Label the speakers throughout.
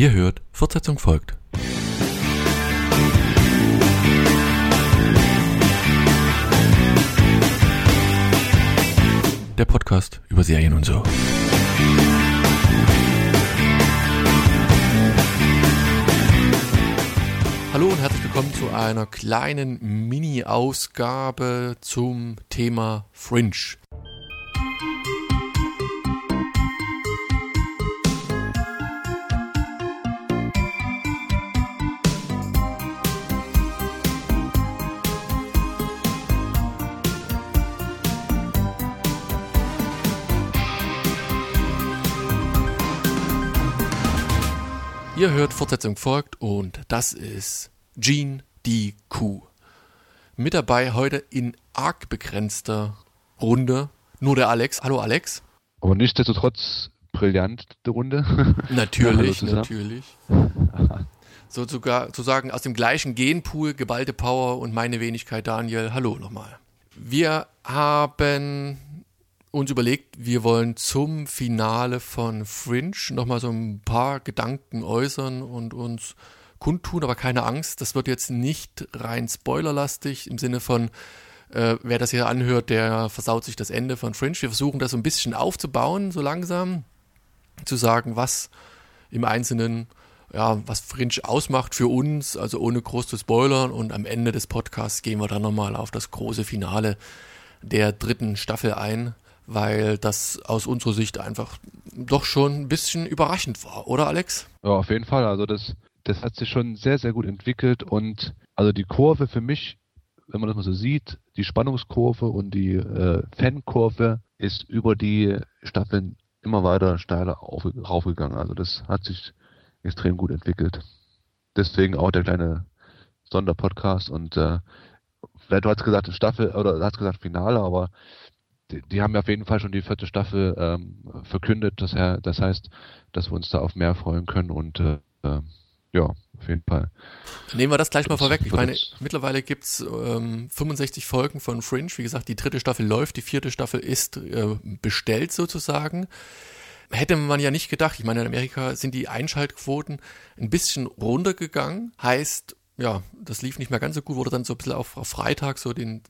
Speaker 1: Ihr hört, Fortsetzung folgt. Der Podcast über Serien und so. Hallo und herzlich willkommen zu einer kleinen Mini-Ausgabe zum Thema Fringe. Ihr hört, Fortsetzung folgt und das ist Gene die Kuh. Mit dabei heute in arg begrenzter Runde nur der Alex. Hallo Alex.
Speaker 2: Aber nichtsdestotrotz brillant, die Runde.
Speaker 1: Natürlich, natürlich. Sozusagen aus dem gleichen Genpool, geballte Power und meine Wenigkeit Daniel. Hallo nochmal. Wir haben uns überlegt, wir wollen zum Finale von Fringe nochmal so ein paar Gedanken äußern und uns kundtun, aber keine Angst, das wird jetzt nicht rein spoilerlastig im Sinne von, wer das hier anhört, der versaut sich das Ende von Fringe. Wir versuchen das so ein bisschen aufzubauen, so langsam, zu sagen, was im Einzelnen, ja, was Fringe ausmacht für uns, also ohne groß zu spoilern, und am Ende des Podcasts gehen wir dann nochmal auf das große Finale der 3. Staffel ein, weil das aus unserer Sicht einfach doch schon ein bisschen überraschend war, oder Alex?
Speaker 2: Ja, auf jeden Fall. Also das hat sich schon sehr, sehr gut entwickelt und also die Kurve für mich, wenn man das mal so sieht, die Spannungskurve und die Fankurve ist über die Staffeln immer weiter steiler raufgegangen. Also das hat sich extrem gut entwickelt. Deswegen auch der kleine Sonderpodcast und du hast gesagt Staffel oder du hast gesagt Finale, aber die haben ja auf jeden Fall schon die 4. Staffel verkündet. Das heißt, dass wir uns da auf mehr freuen können und ja, auf jeden Fall.
Speaker 1: Nehmen wir das gleich mal vorweg. Ich meine, mittlerweile gibt es 65 Folgen von Fringe. Wie gesagt, die 3. Staffel läuft, die 4. Staffel ist bestellt sozusagen. Hätte man ja nicht gedacht. Ich meine, in Amerika sind die Einschaltquoten ein bisschen runtergegangen. Heißt, ja, das lief nicht mehr ganz so gut, wurde dann so ein bisschen auf Freitag so den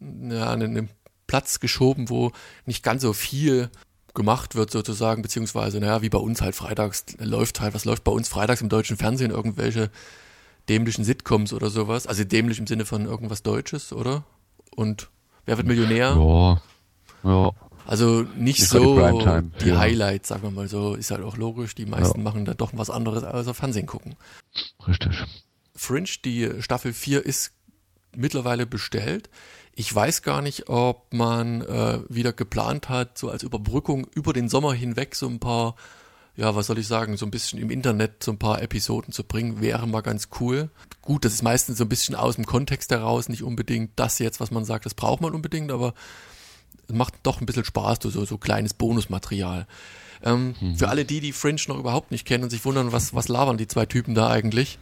Speaker 1: Platz geschoben, wo nicht ganz so viel gemacht wird sozusagen, beziehungsweise, naja, wie bei uns halt freitags was läuft bei uns freitags im deutschen Fernsehen? Irgendwelche dämlichen Sitcoms oder sowas, also dämlich im Sinne von irgendwas Deutsches, oder? Und Wer wird Millionär?
Speaker 2: Ja.
Speaker 1: Also nicht so die Highlights, sagen wir mal so, ist halt auch logisch, die meisten machen da doch was anderes als auf Fernsehen gucken.
Speaker 2: Richtig.
Speaker 1: Fringe, die Staffel 4 ist mittlerweile bestellt. Ich weiß gar nicht, ob man wieder geplant hat, so als Überbrückung über den Sommer hinweg so ein paar, ja, was soll ich sagen, so ein bisschen im Internet so ein paar Episoden zu bringen, wäre mal ganz cool. Gut, das ist meistens so ein bisschen aus dem Kontext heraus, nicht unbedingt das jetzt, was man sagt, das braucht man unbedingt, aber es macht doch ein bisschen Spaß, so kleines Bonusmaterial. Für alle die Fringe noch überhaupt nicht kennen und sich wundern, was labern die zwei Typen da eigentlich.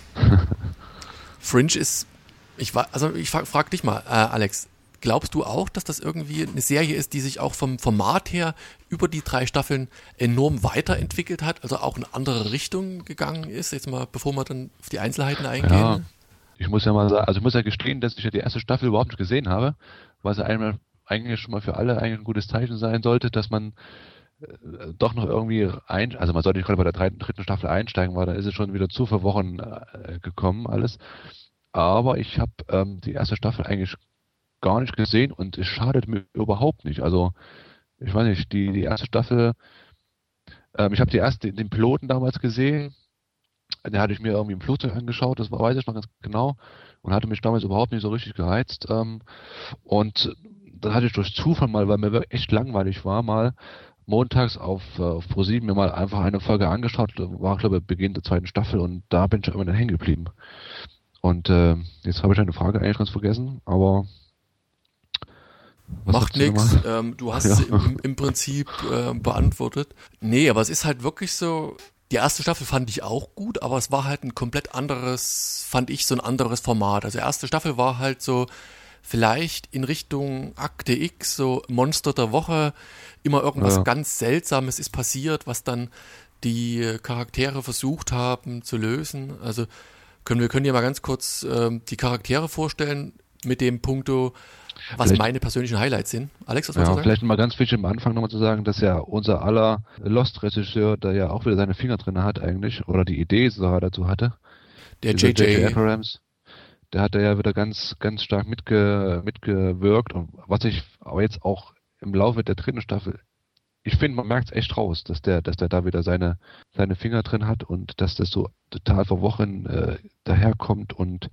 Speaker 1: Fringe ist, ich frage dich mal, Alex, glaubst du auch, dass das irgendwie eine Serie ist, die sich auch vom Format her über die 3 Staffeln enorm weiterentwickelt hat, also auch in andere Richtungen gegangen ist? Jetzt mal, bevor wir dann auf die Einzelheiten eingehen.
Speaker 2: Ja, ich muss ja mal sagen, also ich muss ja gestehen, dass ich ja die erste Staffel überhaupt nicht gesehen habe, was ja eigentlich schon mal für alle eigentlich ein gutes Zeichen sein sollte, dass man doch noch irgendwie also man sollte nicht gerade bei der 3. Staffel einsteigen, weil da ist es schon wieder zu verworren gekommen alles. Aber ich habe die erste Staffel eigentlich gar nicht gesehen und es schadet mir überhaupt nicht. Also ich weiß nicht, die erste Staffel, ich habe den Piloten damals gesehen, den hatte ich mir irgendwie im Flugzeug angeschaut, das weiß ich noch ganz genau, und hatte mich damals überhaupt nicht so richtig gereizt. Und dann hatte ich durch Zufall mal, weil mir echt langweilig war, mal montags auf ProSieben mir mal einfach eine Folge angeschaut, war glaube ich Beginn der 2. Staffel und da bin ich immer dann hängen geblieben. Und jetzt habe ich eine Frage eigentlich ganz vergessen, aber
Speaker 1: macht nichts. Du hast sie im Prinzip beantwortet. Nee, aber es ist halt wirklich so, die erste Staffel fand ich auch gut, aber es war halt ein komplett anderes, fand ich, so ein anderes Format. Also erste Staffel war halt so vielleicht in Richtung Akte X, so Monster der Woche, immer irgendwas ganz Seltsames ist passiert, was dann die Charaktere versucht haben zu lösen. Also wir können ja mal ganz kurz die Charaktere vorstellen mit dem Punkto, was
Speaker 2: Vielleicht-
Speaker 1: meine persönlichen Highlights sind. Alex, was wolltest
Speaker 2: Ja,
Speaker 1: du sagen?
Speaker 2: vielleicht mal ganz wichtig am Anfang nochmal zu sagen, dass ja unser aller Lost-Regisseur, der ja auch wieder seine Finger drin hat eigentlich, oder die Idee sogar dazu hatte,
Speaker 1: Der
Speaker 2: dieser
Speaker 1: JJ.
Speaker 2: Abrams, der hat da ja wieder ganz, ganz stark mitgewirkt. Und was ich aber jetzt auch im Laufe der dritten Staffel, ich finde, man merkt es echt raus, dass der da wieder seine Finger drin hat und dass das so total verworren daherkommt und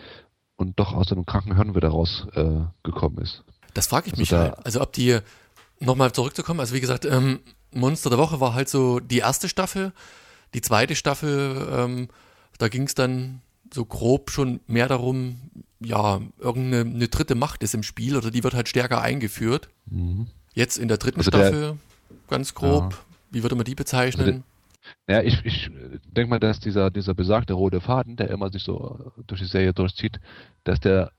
Speaker 2: doch aus einem kranken Hirn wieder rausgekommen ist.
Speaker 1: Das frage ich
Speaker 2: Also
Speaker 1: mich
Speaker 2: da-
Speaker 1: halt. Also ob die, nochmal zurückzukommen, also wie gesagt, Monster der Woche war halt so die erste Staffel. Die zweite Staffel, da ging es dann so grob schon mehr darum, ja, irgendeine dritte Macht ist im Spiel oder die wird halt stärker eingeführt.
Speaker 2: Mhm.
Speaker 1: Jetzt in der dritten
Speaker 2: Also
Speaker 1: Staffel, ganz grob,
Speaker 2: Ja.
Speaker 1: wie würde man die bezeichnen?
Speaker 2: Ja, ich denke mal, dass dieser besagte rote Faden, der immer sich so durch die Serie durchzieht, dass der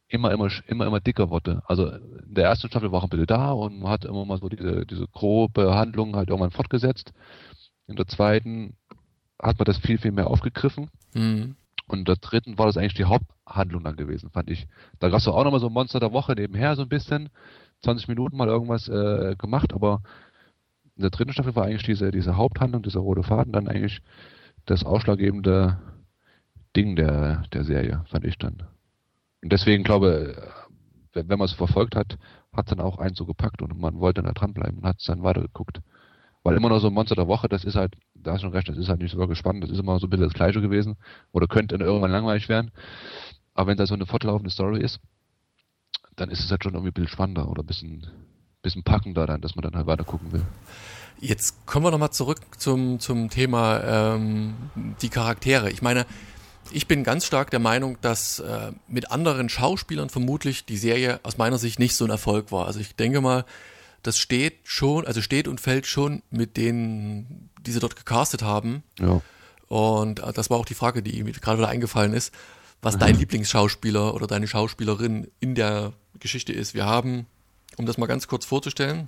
Speaker 2: immer dicker wurde. Also in der ersten Staffel war er ein bisschen da und man hat immer mal so diese grobe Handlung halt irgendwann fortgesetzt. In der zweiten hat man das viel, viel mehr aufgegriffen.
Speaker 1: Hm.
Speaker 2: Und in der dritten war das eigentlich die Haupthandlung dann gewesen, fand ich. Da gab es auch nochmal so Monster der Woche nebenher so ein bisschen. 20 Minuten mal irgendwas gemacht, aber in der dritten Staffel war eigentlich diese Haupthandlung, dieser rote Faden dann eigentlich das ausschlaggebende Ding der Serie, fand ich dann. Und deswegen glaube, wenn man es verfolgt hat, hat es dann auch einen so gepackt und man wollte dann da dranbleiben und hat es dann weitergeguckt. Weil immer noch so ein Monster der Woche, das ist halt, da hast du schon recht, das ist halt nicht so wirklich spannend, das ist immer so ein bisschen das Gleiche gewesen oder könnte dann irgendwann langweilig werden. Aber wenn da so eine fortlaufende Story ist, dann ist es halt schon irgendwie ein bisschen spannender oder ein bisschen packender dann, dass man dann halt weiter gucken will.
Speaker 1: Jetzt kommen wir nochmal zurück zum Thema die Charaktere. Ich meine, ich bin ganz stark der Meinung, dass mit anderen Schauspielern vermutlich die Serie aus meiner Sicht nicht so ein Erfolg war. Also ich denke mal, das steht und fällt schon mit denen, die sie dort gecastet haben.
Speaker 2: Ja.
Speaker 1: Und das war auch die Frage, die mir gerade wieder eingefallen ist, was dein Lieblingsschauspieler oder deine Schauspielerin in der Geschichte ist. Wir haben, um das mal ganz kurz vorzustellen,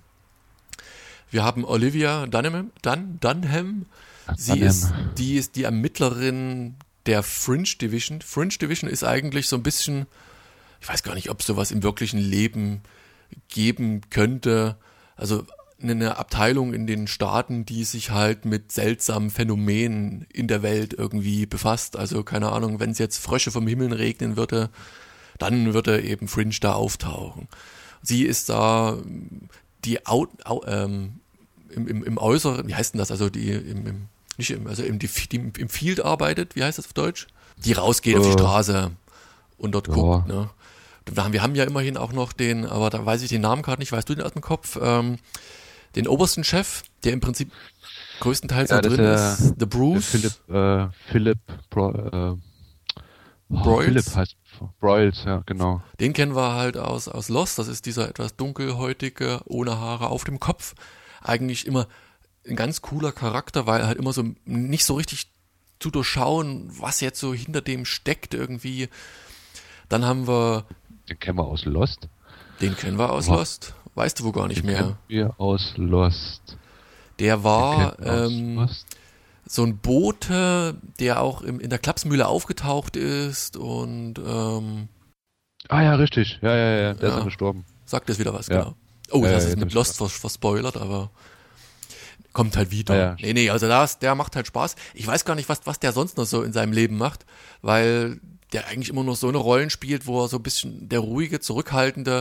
Speaker 1: wir haben Olivia Dunham. Die ist die Ermittlerin der Fringe Division. Fringe Division ist eigentlich so ein bisschen, ich weiß gar nicht, ob es sowas im wirklichen Leben geben könnte. Also eine Abteilung in den Staaten, die sich halt mit seltsamen Phänomenen in der Welt irgendwie befasst. Also keine Ahnung, wenn es jetzt Frösche vom Himmel regnen würde, dann würde eben Fringe da auftauchen. Sie ist da im Äußeren, wie heißt denn das, also die im Field arbeitet, wie heißt das auf Deutsch? Die rausgeht auf die Straße und dort guckt, ne? Wir haben ja immerhin auch noch aber da weiß ich den Namen gerade nicht, weißt du den aus dem Kopf, den obersten Chef, der im Prinzip größtenteils da drin ist, The Bruce.
Speaker 2: Philip heißt Broyles, ja, genau.
Speaker 1: Den kennen wir halt aus Lost, das ist dieser etwas dunkelhäutige, ohne Haare auf dem Kopf. Eigentlich immer ein ganz cooler Charakter, weil halt immer so nicht so richtig zu durchschauen, was jetzt so hinter dem steckt irgendwie. Dann haben wir...
Speaker 2: Den kennen wir aus Lost.
Speaker 1: Den kennen wir aus Lost. Weißt du wo gar nicht mehr.
Speaker 2: Kennen wir aus Lost.
Speaker 1: Der war
Speaker 2: Aus Lost.
Speaker 1: so ein Bote, der auch in der Klapsmühle aufgetaucht ist und
Speaker 2: Ah ja, richtig. Ja. Der ist dann gestorben.
Speaker 1: sagt jetzt wieder was,
Speaker 2: Ja.
Speaker 1: genau. Oh, das ist mit
Speaker 2: das
Speaker 1: Lost verspoilert, aber kommt halt wieder.
Speaker 2: Ja.
Speaker 1: Nee, also der macht halt Spaß. Ich weiß gar nicht, was der sonst noch so in seinem Leben macht, weil der eigentlich immer noch so eine Rollen spielt, wo er so ein bisschen der ruhige, zurückhaltende,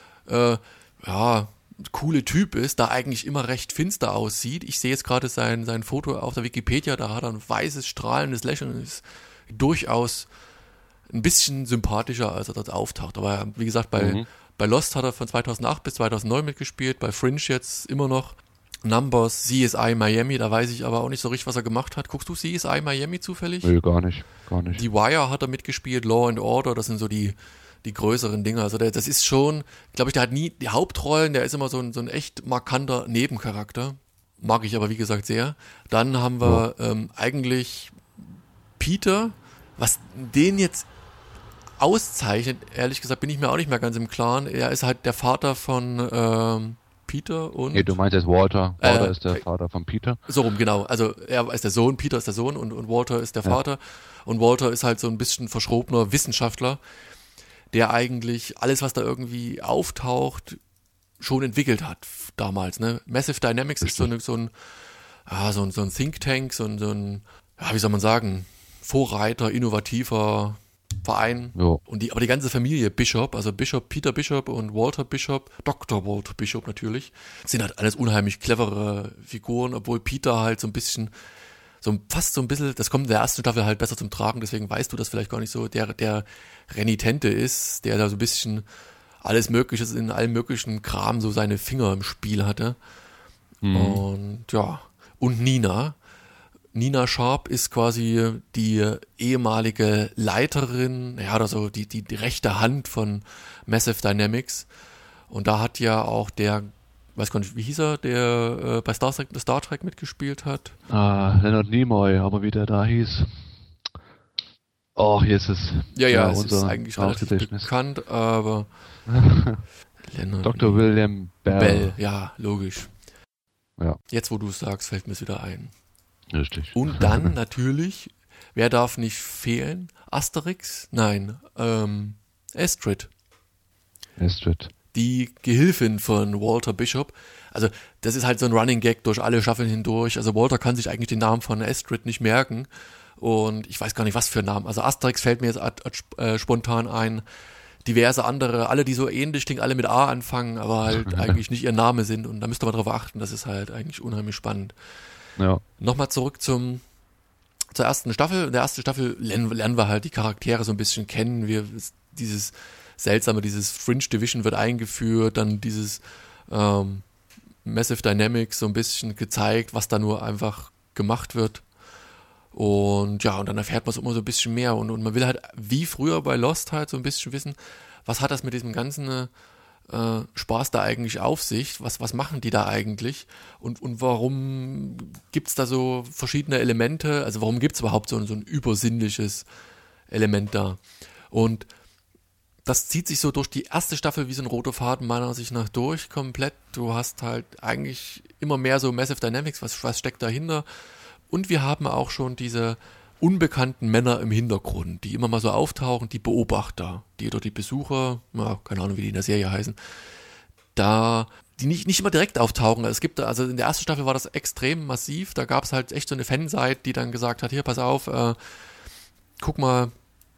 Speaker 1: coole Typ ist, da eigentlich immer recht finster aussieht. Ich sehe jetzt gerade sein Foto auf der Wikipedia, da hat er ein weißes, strahlendes Lächeln und ist durchaus ein bisschen sympathischer, als er dort auftaucht. Aber wie gesagt, bei Lost hat er von 2008 bis 2009 mitgespielt, bei Fringe jetzt immer noch. Numbers, CSI Miami, da weiß ich aber auch nicht so richtig, was er gemacht hat. Guckst du CSI Miami zufällig?
Speaker 2: Nee, gar nicht.
Speaker 1: Die Wire hat er mitgespielt, Law and Order, das sind so die größeren Dinge. Also das ist schon, glaube ich, der hat nie die Hauptrollen, der ist immer so ein echt markanter Nebencharakter. Mag ich aber, wie gesagt, sehr. Dann haben wir eigentlich Peter, was den jetzt auszeichnet, ehrlich gesagt, bin ich mir auch nicht mehr ganz im Klaren. Er ist halt der Vater von Peter und...
Speaker 2: Nee, du meinst jetzt Walter. Walter ist der Vater von Peter.
Speaker 1: So rum, genau. Also er ist der Sohn, Peter ist der Sohn und Walter ist der Vater. Und Walter ist halt so ein bisschen verschrobener Wissenschaftler, der eigentlich alles, was da irgendwie auftaucht, schon entwickelt hat damals. Ne? Massive Dynamics ist so ein Think Tank, so ein, wie soll man sagen, Vorreiter, innovativer Verein.
Speaker 2: Jo.
Speaker 1: Aber die ganze Familie Bishop, also Peter Bishop und Walter Bishop, Dr. Walter Bishop natürlich, sind halt alles unheimlich clevere Figuren, obwohl Peter halt so ein bisschen, fast so ein bisschen, das kommt in der ersten Staffel halt besser zum Tragen, deswegen weißt du das vielleicht gar nicht so, der Renitente ist, der da so ein bisschen alles Mögliche in allem möglichen Kram so seine Finger im Spiel hatte. Und ja, und Nina Sharp ist quasi die ehemalige Leiterin, oder so die rechte Hand von Massive Dynamics. Und da hat ja auch der, weiß gar nicht, wie hieß er, der bei Star Trek mitgespielt hat.
Speaker 2: Leonard Nimoy, aber wie der da hieß. Oh, hier ist es.
Speaker 1: Ja, es ist eigentlich relativ bekannt, aber
Speaker 2: Dr. William Bell.
Speaker 1: Ja, logisch.
Speaker 2: Ja.
Speaker 1: Jetzt, wo du es sagst, fällt mir es wieder ein.
Speaker 2: Richtig.
Speaker 1: Und dann natürlich, wer darf nicht fehlen? Asterix? Nein, Astrid. Die Gehilfin von Walter Bishop. Also das ist halt so ein Running Gag durch alle Staffeln hindurch. Also Walter kann sich eigentlich den Namen von Astrid nicht merken. Und ich weiß gar nicht, was für einen Namen. Also Asterix fällt mir jetzt spontan ein. Diverse andere, alle, die so ähnlich klingen, alle mit A anfangen, aber halt eigentlich nicht ihr Name sind. Und da müsste man drauf achten. Das ist halt eigentlich unheimlich spannend.
Speaker 2: Ja.
Speaker 1: Nochmal zurück zur ersten Staffel. In der ersten Staffel lernen wir halt die Charaktere so ein bisschen kennen. Dieses Fringe Division wird eingeführt, dann dieses Massive Dynamics so ein bisschen gezeigt, was da nur einfach gemacht wird. Und ja, und dann erfährt man es immer so ein bisschen mehr. Und man will halt, wie früher bei Lost halt, so ein bisschen wissen, was hat das mit diesem ganzen Spaß da eigentlich auf sich? Was machen die da eigentlich? Und warum gibt's da so verschiedene Elemente? Also warum gibt's überhaupt so ein übersinnliches Element da? Und das zieht sich so durch die erste Staffel wie so ein roter Faden meiner Ansicht nach durch, komplett. Du hast halt eigentlich immer mehr so Massive Dynamics, was steckt dahinter? Und wir haben auch schon diese unbekannten Männer im Hintergrund, die immer mal so auftauchen, die Beobachter, die Besucher, keine Ahnung, wie die in der Serie heißen, die nicht immer direkt auftauchen. Es gibt, also in der ersten Staffel war das extrem massiv, da gab es halt echt so eine Fanseite, die dann gesagt hat, hier, pass auf, guck mal,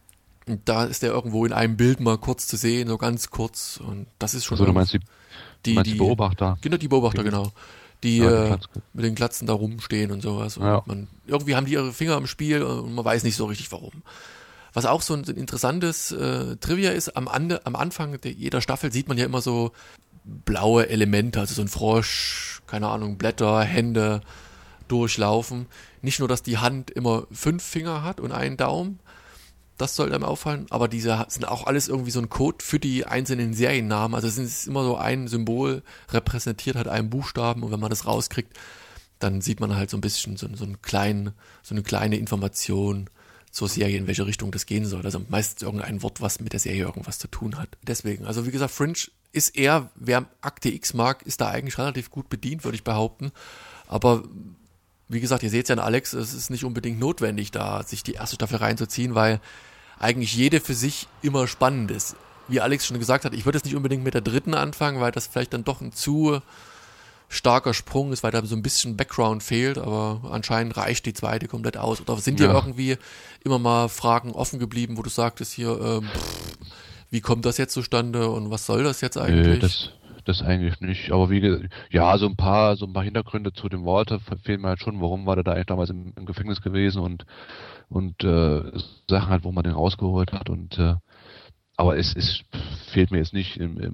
Speaker 1: da ist der irgendwo in einem Bild mal kurz zu sehen, so ganz kurz, und das ist schon...
Speaker 2: Also du meinst die Beobachter?
Speaker 1: Genau, die Beobachter, genau. Die mit den Glatzen da rumstehen und sowas. Und irgendwie haben die ihre Finger im Spiel und man weiß nicht so richtig warum. Was auch so ein interessantes Trivia ist, am Anfang jeder Staffel sieht man ja immer so blaue Elemente, also so ein Frosch, keine Ahnung, Blätter, Hände durchlaufen. Nicht nur, dass die Hand immer 5 Finger hat und einen Daumen, das soll einem auffallen, aber diese sind auch alles irgendwie so ein Code für die einzelnen Seriennamen. Also es ist immer so ein Symbol, repräsentiert halt einen Buchstaben, und wenn man das rauskriegt, dann sieht man halt so ein bisschen so eine kleine Information zur Serie, in welche Richtung das gehen soll. Also meistens irgendein Wort, was mit der Serie irgendwas zu tun hat. Deswegen, also wie gesagt, Fringe ist eher, wer Akte X mag, ist da eigentlich relativ gut bedient, würde ich behaupten. Aber wie gesagt, ihr seht ja an Alex, es ist nicht unbedingt notwendig, da sich die erste Staffel reinzuziehen, weil eigentlich jede für sich immer spannend ist. Wie Alex schon gesagt hat, ich würde jetzt nicht unbedingt mit der dritten anfangen, weil das vielleicht dann doch ein zu starker Sprung ist, weil da so ein bisschen Background fehlt, aber anscheinend reicht die zweite komplett aus. Oder sind dir irgendwie immer mal Fragen offen geblieben, wo du sagtest hier, wie kommt das jetzt zustande und was soll das jetzt eigentlich?
Speaker 2: Nee, das eigentlich nicht, aber so ein paar Hintergründe zu dem Walter fehlen mir halt schon, warum war der da eigentlich damals im Gefängnis gewesen und Sachen halt, wo man den rausgeholt hat, und aber es fehlt mir jetzt nicht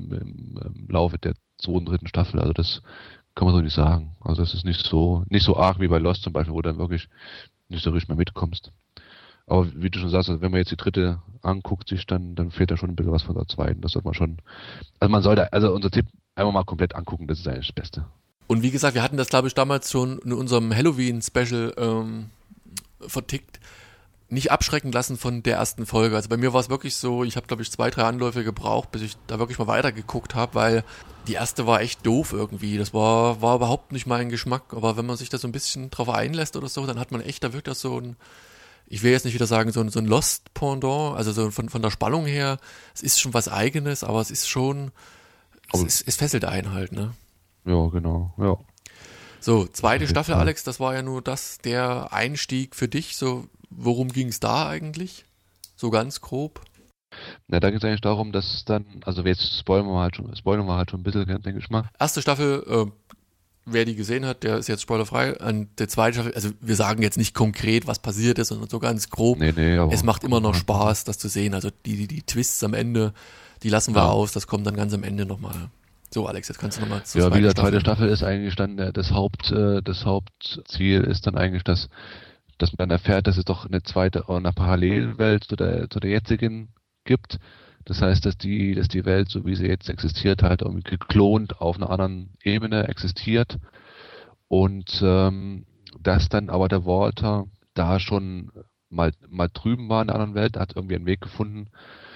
Speaker 2: im Laufe der 2. und 3. Staffel, also das kann man so nicht sagen. Also das ist nicht so arg wie bei Lost zum Beispiel, wo du dann wirklich nicht so richtig mehr mitkommst. Aber wie du schon sagst, also wenn man jetzt die 3. anguckt sich, dann fehlt da schon ein bisschen was von der 2. Das sollte man schon, also unser Tipp, einfach mal komplett angucken, das ist eigentlich das Beste.
Speaker 1: Und wie gesagt, wir hatten das, glaube ich, damals schon in unserem Halloween-Special vertickt. nicht abschrecken lassen von der ersten Folge. Also bei mir war es wirklich so, ich habe, glaube ich, 2, 3 Anläufe gebraucht, bis ich da wirklich mal weitergeguckt habe, weil die erste war echt doof irgendwie. Das war überhaupt nicht mein Geschmack. Aber wenn man sich da so ein bisschen drauf einlässt oder so, dann hat man echt da wirklich so ein, ich will jetzt nicht wieder sagen, so ein Lost-Pendant, also so von der Spannung her, es ist schon was Eigenes, aber es ist schon, es fesselt einen halt, ne?
Speaker 2: Ja, genau, ja.
Speaker 1: So, zweite Staffel, Alex, das war ja nur der Einstieg für dich. So, worum ging es da eigentlich? So ganz grob.
Speaker 2: Na, da geht es eigentlich darum, dass dann, also jetzt spoilern wir halt schon ein bisschen, denke ich mal.
Speaker 1: Erste Staffel, wer die gesehen hat, der ist jetzt spoilerfrei. An der zweiten Staffel, also wir sagen jetzt nicht konkret, was passiert ist, sondern so ganz grob.
Speaker 2: Nee, aber
Speaker 1: es macht immer noch Spaß, das zu sehen. Also die Twists am Ende, die lassen wir aus, das kommt dann ganz am Ende nochmal. So, Alex, jetzt kannst du nochmal zur
Speaker 2: Ja, wie gesagt, zweite Staffel ist eigentlich dann das Hauptziel ist dann eigentlich, dass man erfährt, dass es doch eine zweite, eine Parallelwelt zu der jetzigen gibt. Das heißt, dass die Welt, so wie sie jetzt existiert, halt irgendwie geklont auf einer anderen Ebene existiert. Und dass dann aber der Walter da schon mal drüben war in der anderen Welt, hat irgendwie einen Weg gefunden,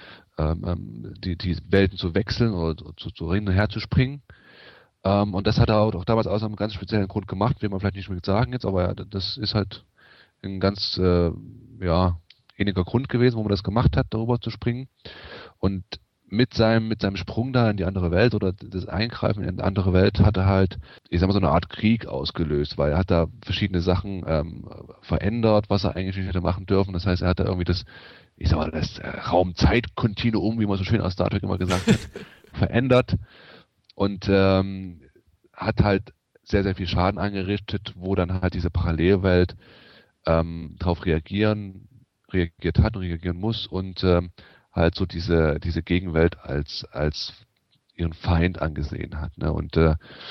Speaker 2: die Welten zu wechseln oder zu hin und her zu springen. Und das hat er auch damals aus einem ganz speziellen Grund gemacht, will man vielleicht nicht mehr sagen jetzt, aber das ist halt ein ganz ähnlicher Grund gewesen, wo man das gemacht hat, darüber zu springen. Und mit seinem Sprung da in die andere Welt oder das Eingreifen in eine andere Welt hat er halt, ich sag mal, so eine Art Krieg ausgelöst, weil er hat da verschiedene Sachen verändert, was er eigentlich nicht hätte machen dürfen. Das heißt, er hat da irgendwie das Raum-Zeit-Kontinuum, wie man so schön aus Star Trek immer gesagt hat, verändert und hat halt sehr, sehr viel Schaden angerichtet, wo dann halt diese Parallelwelt darauf reagiert hat und reagieren muss und halt so diese Gegenwelt als ihren Feind angesehen hat. Ne? Und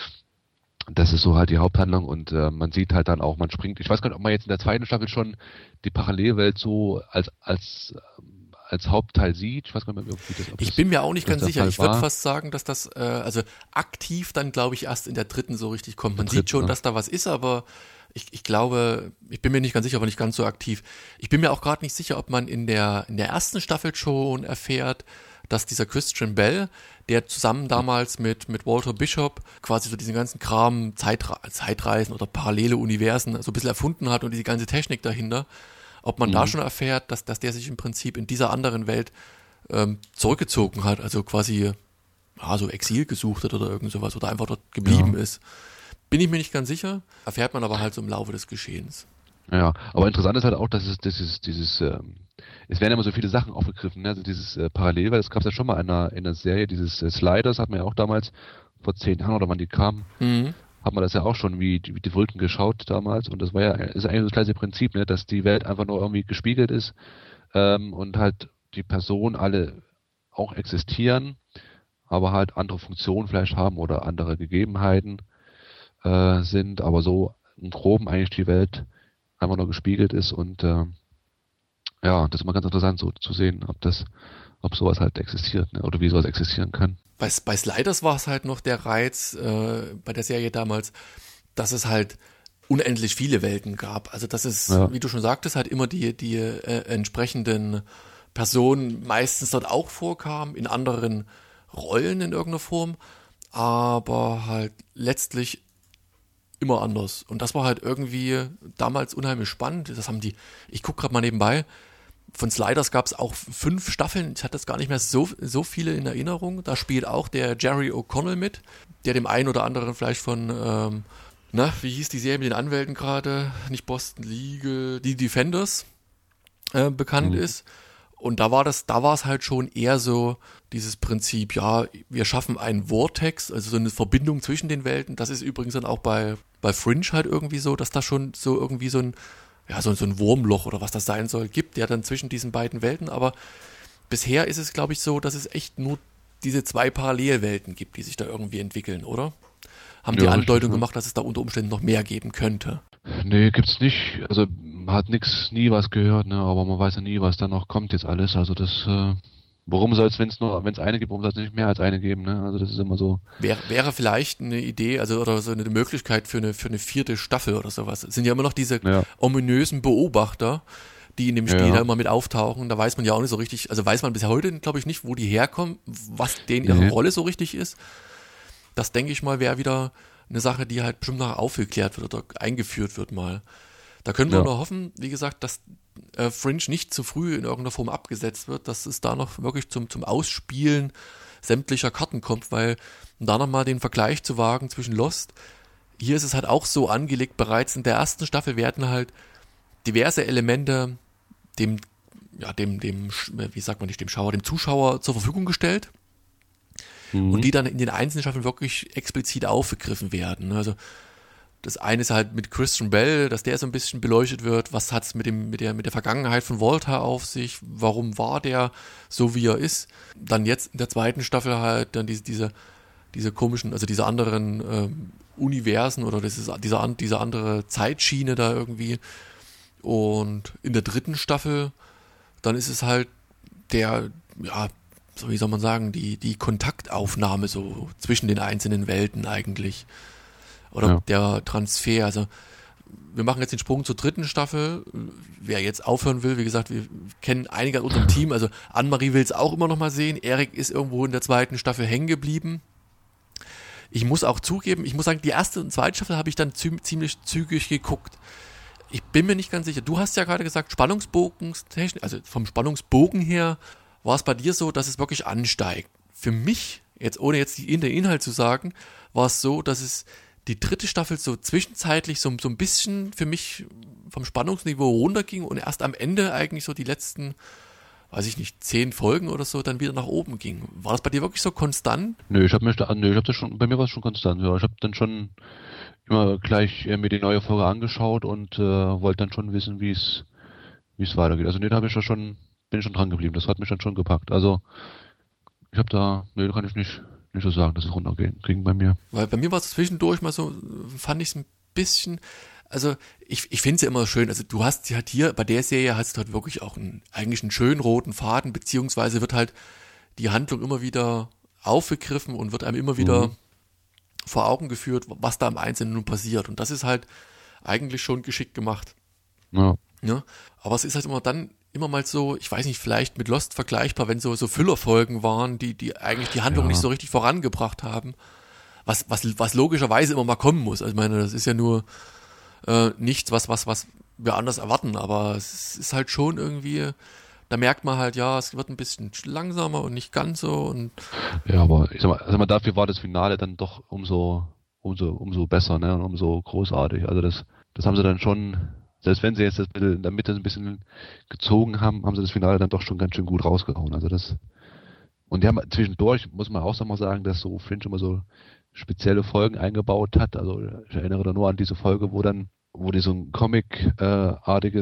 Speaker 2: das ist so halt die Haupthandlung und man sieht halt dann auch, man springt, ich weiß gar nicht, ob man jetzt in der zweiten Staffel schon die Parallelwelt so als Hauptteil sieht. Ich weiß gar nicht mehr,
Speaker 1: ich bin mir auch nicht ganz sicher. Ich würde fast sagen, dass das also aktiv dann, glaube ich, erst in der dritten so richtig kommt. Man sieht schon, dass da was ist, aber ich glaube, ich bin mir nicht ganz sicher, aber nicht ganz so aktiv. Ich bin mir auch gerade nicht sicher, ob man in der ersten Staffel schon erfährt, dass dieser Christian Bell, der zusammen damals mit Walter Bishop quasi so diesen ganzen Kram, Zeitreisen oder parallele Universen so ein bisschen erfunden hat und diese ganze Technik dahinter, ob man da schon erfährt, dass der sich im Prinzip in dieser anderen Welt zurückgezogen hat, also quasi so Exil gesucht hat oder irgend sowas oder einfach dort geblieben ist. Bin ich mir nicht ganz sicher, erfährt man aber halt so im Laufe des Geschehens.
Speaker 2: Ja, aber interessant ist halt auch, dass es werden immer so viele Sachen aufgegriffen, ne? Also dieses Parallelwelt, das gab es ja schon mal in einer Serie, dieses Sliders hat man ja auch damals vor 10 Jahren oder wann die kamen, hat man das ja auch schon wie die Wolken geschaut damals und das war ist eigentlich das gleiche Prinzip, ne? Dass die Welt einfach nur irgendwie gespiegelt ist und halt die Personen alle auch existieren, aber halt andere Funktionen vielleicht haben oder andere Gegebenheiten sind, aber so im Groben eigentlich die Welt einfach nur gespiegelt ist und das ist immer ganz interessant so zu sehen, ob sowas halt existiert, ne? Oder wie sowas existieren kann.
Speaker 1: Bei Sliders war es halt noch der Reiz bei der Serie damals, dass es halt unendlich viele Welten gab. Also dass es, wie du schon sagtest, halt immer die entsprechenden Personen meistens dort auch vorkamen, in anderen Rollen in irgendeiner Form, aber halt letztlich immer anders. Und das war halt irgendwie damals unheimlich spannend. Ich gucke gerade mal nebenbei, von Sliders gab es auch 5 Staffeln. Ich hatte das gar nicht mehr so viele in Erinnerung. Da spielt auch der Jerry O'Connell mit, der dem einen oder anderen vielleicht von, wie hieß die Serie mit den Anwälten gerade? Nicht Boston Legal, die Defenders bekannt ist. Und da war es halt schon eher so dieses Prinzip, wir schaffen einen Vortex, also so eine Verbindung zwischen den Welten. Das ist übrigens dann auch bei Fringe halt irgendwie so, dass da schon so irgendwie so ein Wurmloch oder was das sein soll, gibt, der dann zwischen diesen beiden Welten. Aber bisher ist es, glaube ich, so, dass es echt nur diese 2 Parallelwelten gibt, die sich da irgendwie entwickeln, oder? Haben die Andeutung gemacht, dass es da unter Umständen noch mehr geben könnte?
Speaker 2: Nee, gibt's nicht. Also man hat nie was gehört, ne? Aber man weiß ja nie, was da noch kommt jetzt alles. Also das, warum soll es, wenn es eine gibt, warum soll es nicht mehr als eine geben, ne? Also das ist immer so.
Speaker 1: Wäre vielleicht eine Idee, also oder so eine Möglichkeit für eine 4. Staffel oder sowas. Es sind ja immer noch diese ominösen Beobachter, die in dem Spiel da immer mit auftauchen. Da weiß man ja auch nicht so richtig, also weiß man bis heute, glaube ich, nicht, wo die herkommen, was denen ihre Rolle so richtig ist. Das, denke ich mal, wäre wieder eine Sache, die halt bestimmt noch aufgeklärt wird oder eingeführt wird mal. Da können wir nur hoffen, wie gesagt, dass Fringe nicht zu früh in irgendeiner Form abgesetzt wird, dass es da noch wirklich zum Ausspielen sämtlicher Karten kommt, weil da nochmal den Vergleich zu wagen zwischen Lost, hier ist es halt auch so angelegt, bereits in der ersten Staffel werden halt diverse Elemente dem Zuschauer zur Verfügung gestellt und die dann in den einzelnen Staffeln wirklich explizit aufgegriffen werden. Also das eine ist halt mit Christian Bell, dass der so ein bisschen beleuchtet wird, was hat es mit der Vergangenheit von Walter auf sich, warum war der so, wie er ist. Dann jetzt in der zweiten Staffel halt dann diese komischen, also diese anderen Universen oder diese andere Zeitschiene da irgendwie. Und in der dritten Staffel, dann ist es halt so wie soll man sagen, die Kontaktaufnahme so zwischen den einzelnen Welten eigentlich. Oder der Transfer, also wir machen jetzt den Sprung zur dritten Staffel. Wer jetzt aufhören will, wie gesagt, wir kennen einige aus unserem Team, also Annemarie will es auch immer noch mal sehen. Erik ist irgendwo in der zweiten Staffel hängen geblieben. Ich muss auch zugeben, ich muss sagen, die erste und zweite Staffel habe ich dann ziemlich zügig geguckt. Ich bin mir nicht ganz sicher. Du hast ja gerade gesagt, Spannungsbogentechnik, also vom Spannungsbogen her war es bei dir so, dass es wirklich ansteigt. Für mich, jetzt ohne jetzt den Inhalt zu sagen, war es so, dass es die dritte Staffel so zwischenzeitlich so ein bisschen für mich vom Spannungsniveau runterging und erst am Ende eigentlich so die letzten, weiß ich nicht, 10 Folgen oder so dann wieder nach oben ging. War das bei dir wirklich so konstant?
Speaker 2: Bei mir war es schon konstant. Ja, ich habe dann schon immer gleich mir die neue Folge angeschaut und wollte dann schon wissen, wie es weitergeht. Also bin ich schon dran geblieben. Das hat mich dann schon gepackt. Also ich habe kann ich nicht so sagen, dass es runterging bei mir.
Speaker 1: Weil bei mir war es zwischendurch mal so, fand ich es ein bisschen, also ich finde es ja immer schön, also du hast halt hier, bei der Serie hast du halt wirklich auch eigentlich einen schönen roten Faden, beziehungsweise wird halt die Handlung immer wieder aufgegriffen und wird einem immer wieder vor Augen geführt, was da im Einzelnen nun passiert. Und das ist halt eigentlich schon geschickt gemacht.
Speaker 2: Ja.
Speaker 1: Aber es ist halt immer mal so, ich weiß nicht, vielleicht mit Lost vergleichbar, wenn so Füllerfolgen waren, die eigentlich die Handlung nicht so richtig vorangebracht haben, was logischerweise immer mal kommen muss. Also ich meine, das ist ja nur nichts, was wir anders erwarten, aber es ist halt schon irgendwie, da merkt man halt, ja, es wird ein bisschen langsamer und nicht ganz so. Und
Speaker 2: ja, aber ich sag mal, dafür war das Finale dann doch umso besser, ne, und umso großartig. Also das haben sie dann schon, selbst wenn sie jetzt das in der Mitte ein bisschen gezogen haben, haben sie das Finale dann doch schon ganz schön gut rausgehauen. Also und die haben zwischendurch, muss man auch mal sagen, dass so Fringe immer so spezielle Folgen eingebaut hat. Also ich erinnere da nur an diese Folge, wo die so ein comicartige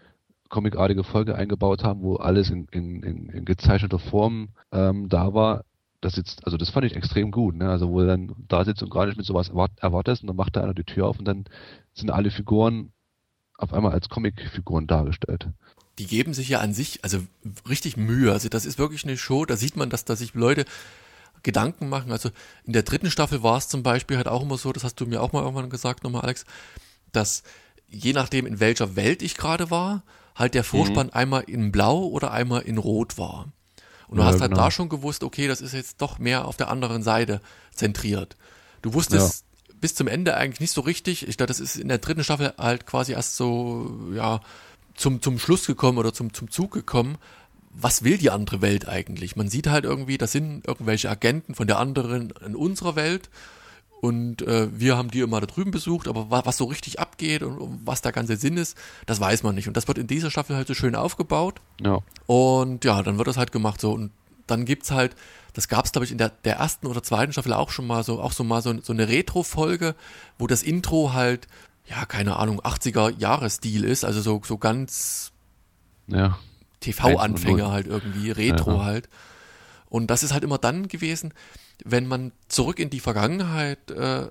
Speaker 2: Folge eingebaut haben, wo alles in gezeichneter Form da war. Das fand ich extrem gut, ne? Also wo du dann da sitzt und gar nicht mit sowas erwartest und dann macht da einer die Tür auf und dann sind alle Figuren auf einmal als Comicfiguren dargestellt.
Speaker 1: Die geben sich ja an sich, also richtig Mühe. Also das ist wirklich eine Show, da sieht man, dass da sich Leute Gedanken machen. Also in der dritten Staffel war es zum Beispiel halt auch immer so, das hast du mir auch mal irgendwann gesagt, nochmal Alex, dass je nachdem in welcher Welt ich gerade war, halt der Vorspann einmal in Blau oder einmal in Rot war. Und du hast halt da schon gewusst, okay, das ist jetzt doch mehr auf der anderen Seite zentriert. Du wusstest bis zum Ende eigentlich nicht so richtig. Ich glaube, das ist in der dritten Staffel halt quasi erst so, ja, zum Schluss gekommen oder zum Zug gekommen. Was will die andere Welt eigentlich? Man sieht halt irgendwie, das sind irgendwelche Agenten von der anderen in unserer Welt und wir haben die immer da drüben besucht, aber was so richtig abgeht und was der ganze Sinn ist, das weiß man nicht. Und das wird in dieser Staffel halt so schön aufgebaut.
Speaker 2: Ja.
Speaker 1: Und ja, dann wird das halt gemacht so. Und dann gibt's halt, das gab's glaube ich in der ersten oder zweiten Staffel auch schon mal so eine Retro-Folge, wo das Intro halt, ja, keine Ahnung, 80er-Jahres-Stil ist, also so ganz TV-Anfänger halt irgendwie, Retro halt. Und das ist halt immer dann gewesen, wenn man zurück in die Vergangenheit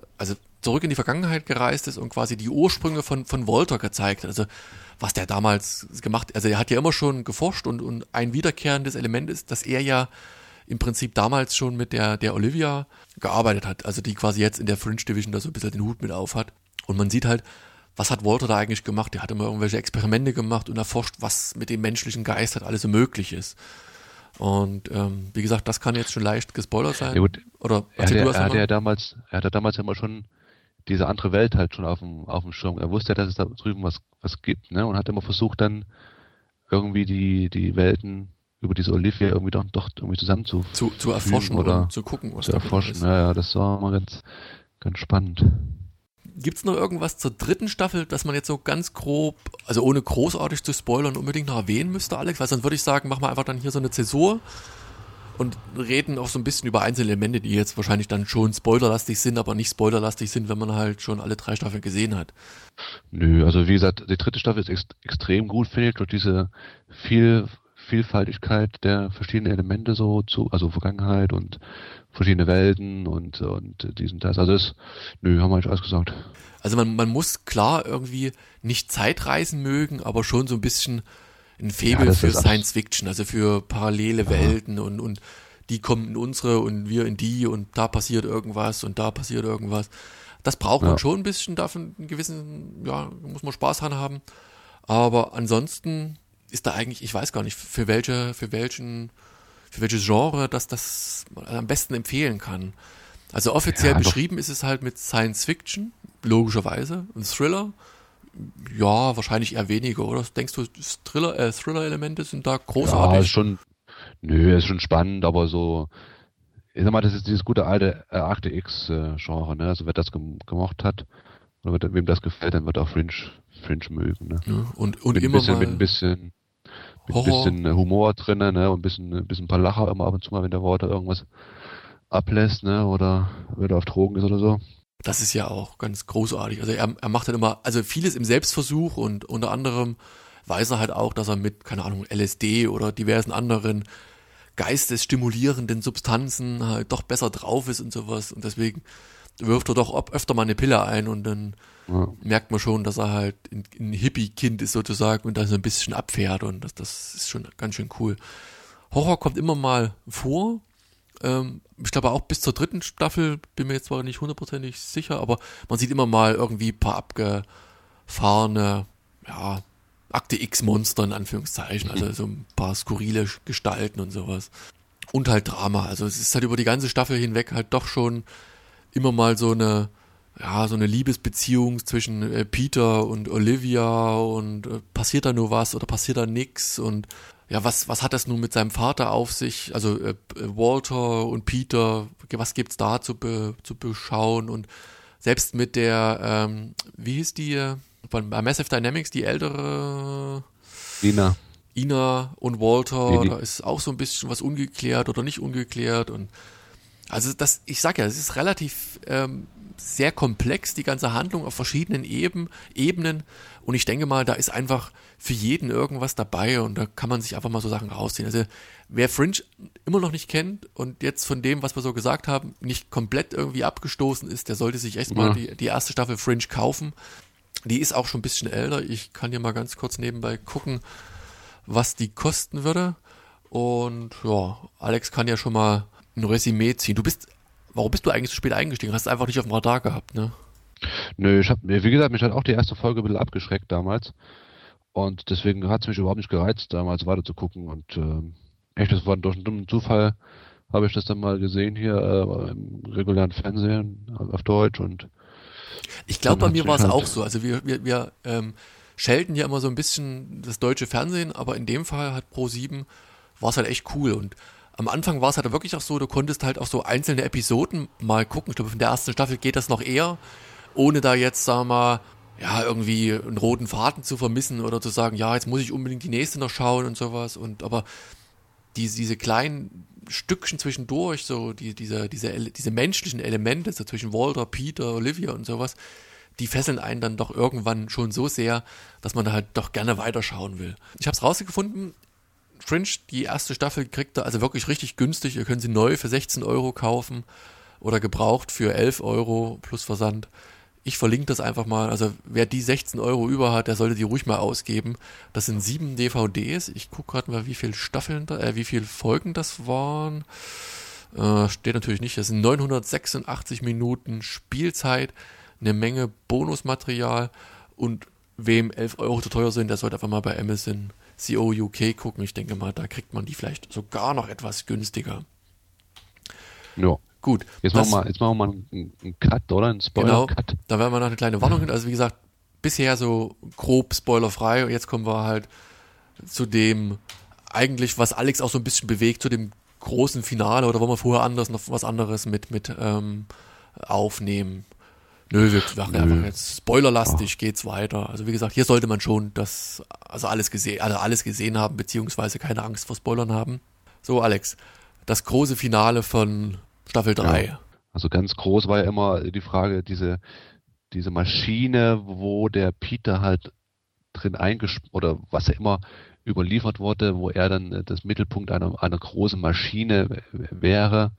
Speaker 1: gereist ist und quasi die Ursprünge von Walter gezeigt hat. Also was der damals gemacht, also er hat ja immer schon geforscht und ein wiederkehrendes Element ist, dass er ja im Prinzip damals schon mit der Olivia gearbeitet hat, also die quasi jetzt in der Fringe Division da so ein bisschen den Hut mit auf hat. Und man sieht halt, was hat Walter da eigentlich gemacht? Der hat immer irgendwelche Experimente gemacht und erforscht, was mit dem menschlichen Geist halt alles so möglich ist. Und wie gesagt, das kann jetzt schon leicht gespoilert sein.
Speaker 2: Ja gut,
Speaker 1: Oder
Speaker 2: er hatte ja damals immer schon diese andere Welt halt schon auf dem Schirm. Er wusste ja, dass es da drüben was gibt, ne? Und hat immer versucht dann irgendwie die Welten über diese Olivia irgendwie doch irgendwie
Speaker 1: zu erforschen
Speaker 2: oder
Speaker 1: und zu gucken, was
Speaker 2: zu
Speaker 1: da
Speaker 2: erforschen.
Speaker 1: ist.
Speaker 2: Ja, das war mal ganz spannend.
Speaker 1: Gibt's noch irgendwas zur dritten Staffel, das man jetzt so ganz grob, also ohne großartig zu spoilern, unbedingt noch erwähnen müsste, Alex? Weil sonst würde ich sagen, machen wir einfach dann hier so eine Zäsur und reden auch so ein bisschen über einzelne Elemente, die jetzt wahrscheinlich dann schon spoilerlastig sind, aber nicht spoilerlastig sind, wenn man halt schon alle 3 Staffeln gesehen hat.
Speaker 2: Nö, also wie gesagt, die dritte Staffel ist extrem gut, finde ich, durch diese Vielfaltigkeit der verschiedenen Elemente also Vergangenheit und verschiedene Welten und diesen das. Also haben wir eigentlich alles gesagt.
Speaker 1: Also man muss klar irgendwie nicht Zeitreisen mögen, aber schon so ein bisschen ein Faible für Science Fiction, also für parallele Welten und die kommen in unsere und wir in die und da passiert irgendwas und da passiert irgendwas. Das braucht man schon ein bisschen, davon einen gewissen, muss man Spaß dran haben. Aber ansonsten ist da eigentlich, ich weiß gar nicht, für welches Genre das am besten empfehlen kann. Also offiziell beschrieben ist es halt mit Science Fiction, logischerweise, ein Thriller. Ja, wahrscheinlich eher weniger, oder? Denkst du, Thriller-Elemente sind da großartig?
Speaker 2: Ja, ist schon spannend, aber so, ich sag mal, das ist dieses gute alte Akte X-Genre, ne? Also wer das gemocht hat, oder wem das gefällt, dann wird auch Fringe mögen, ne?
Speaker 1: Ja, und
Speaker 2: mit
Speaker 1: immer
Speaker 2: ein
Speaker 1: mal
Speaker 2: mit ein bisschen Humor drin, ne? Und ein bisschen ein paar Lacher immer ab und zu mal, wenn der Walter irgendwas ablässt, ne? Oder auf Drogen ist oder so.
Speaker 1: Das ist ja auch ganz großartig. Also er macht dann immer, also vieles im Selbstversuch und unter anderem weiß er halt auch, dass er mit, keine Ahnung, LSD oder diversen anderen geistesstimulierenden Substanzen halt doch besser drauf ist und sowas. Und deswegen wirft er doch öfter mal eine Pille ein und dann merkt man schon, dass er halt ein Hippie-Kind ist sozusagen und da so ein bisschen abfährt und das ist schon ganz schön cool. Horror kommt immer mal vor. Ich glaube auch bis zur 3. Staffel, bin mir jetzt zwar nicht hundertprozentig sicher, aber man sieht immer mal irgendwie ein paar abgefahrene, Akte X-Monster in Anführungszeichen, also so ein paar skurrile Gestalten und sowas. Und halt Drama, also es ist halt über die ganze Staffel hinweg halt doch schon immer mal so eine Liebesbeziehung zwischen Peter und Olivia und passiert da nur was oder passiert da nix und ja, was hat das nun mit seinem Vater auf sich? Also Walter und Peter, was gibt's da zu beschauen? Und selbst mit der, wie hieß die, bei Massive Dynamics, die ältere Ina und Walter, da ist auch so ein bisschen was ungeklärt oder nicht ungeklärt. Und also ich sag ja, es ist relativ sehr komplex, die ganze Handlung auf verschiedenen Ebenen. Und ich denke mal, da ist einfach für jeden irgendwas dabei und da kann man sich einfach mal so Sachen rausziehen. Also wer Fringe immer noch nicht kennt und jetzt von dem, was wir so gesagt haben, nicht komplett irgendwie abgestoßen ist, der sollte sich echt mal die erste Staffel Fringe kaufen. Die ist auch schon ein bisschen älter. Ich kann hier mal ganz kurz nebenbei gucken, was die kosten würde. Und ja, Alex kann ja schon mal ein Resümee ziehen. Warum bist du eigentlich so spät eingestiegen? Hast du einfach nicht auf dem Radar gehabt, ne?
Speaker 2: Nö, wie gesagt, mich hat auch die erste Folge ein bisschen abgeschreckt damals. Und deswegen hat es mich überhaupt nicht gereizt, damals weiter zu gucken. Und das war durch einen dummen Zufall, habe ich das dann mal gesehen hier im regulären Fernsehen auf Deutsch. Und
Speaker 1: ich glaube, bei mir war es auch so. Also wir schelten ja immer so ein bisschen das deutsche Fernsehen, aber in dem Fall hat Pro7 war es halt echt cool. Und am Anfang war es halt wirklich auch so, du konntest halt auch so einzelne Episoden mal gucken. Ich glaube, in der ersten Staffel geht das noch eher, ohne da jetzt, sagen wir mal, irgendwie einen roten Faden zu vermissen oder zu sagen, jetzt muss ich unbedingt die nächste noch schauen und sowas. Aber diese kleinen Stückchen zwischendurch, so diese menschlichen Elemente, so zwischen Walter, Peter, Olivia und sowas, die fesseln einen dann doch irgendwann schon so sehr, dass man da halt doch gerne weiterschauen will. Ich habe es rausgefunden, Fringe, die erste Staffel kriegt ihr also wirklich richtig günstig. Ihr könnt sie neu für 16 Euro kaufen oder gebraucht für 11 Euro plus Versand. Ich verlinke das einfach mal. Also wer die 16 Euro über hat, der sollte die ruhig mal ausgeben. Das sind 7 DVDs. Ich gucke gerade mal, wie viele wie viele Folgen das waren. Steht natürlich nicht. Das sind 986 Minuten Spielzeit, eine Menge Bonusmaterial Und wem 11 Euro zu teuer sind, der sollte einfach mal bei Amazon CO UK gucken. Ich denke mal, da kriegt man die vielleicht sogar noch etwas günstiger.
Speaker 2: Ja.
Speaker 1: Gut.
Speaker 2: Jetzt machen wir mal einen Cut, oder? Einen Spoiler-Cut.
Speaker 1: Genau, da werden wir noch eine kleine Warnung hin. Also wie gesagt, bisher so grob spoilerfrei. Und jetzt kommen wir halt zu dem eigentlich, was Alex auch so ein bisschen bewegt, zu dem großen Finale. Oder wollen wir vorher noch was anderes mit aufnehmen? Nö, wir machen einfach jetzt spoilerlastig geht's weiter. Also wie gesagt, hier sollte man schon alles gesehen haben, beziehungsweise keine Angst vor Spoilern haben. So, Alex, das große Finale von Staffel 3.
Speaker 2: Ja. Also ganz groß war ja immer die Frage, diese Maschine, wo der Peter halt drin oder was ja immer überliefert wurde, wo er dann das Mittelpunkt einer großen Maschine wäre.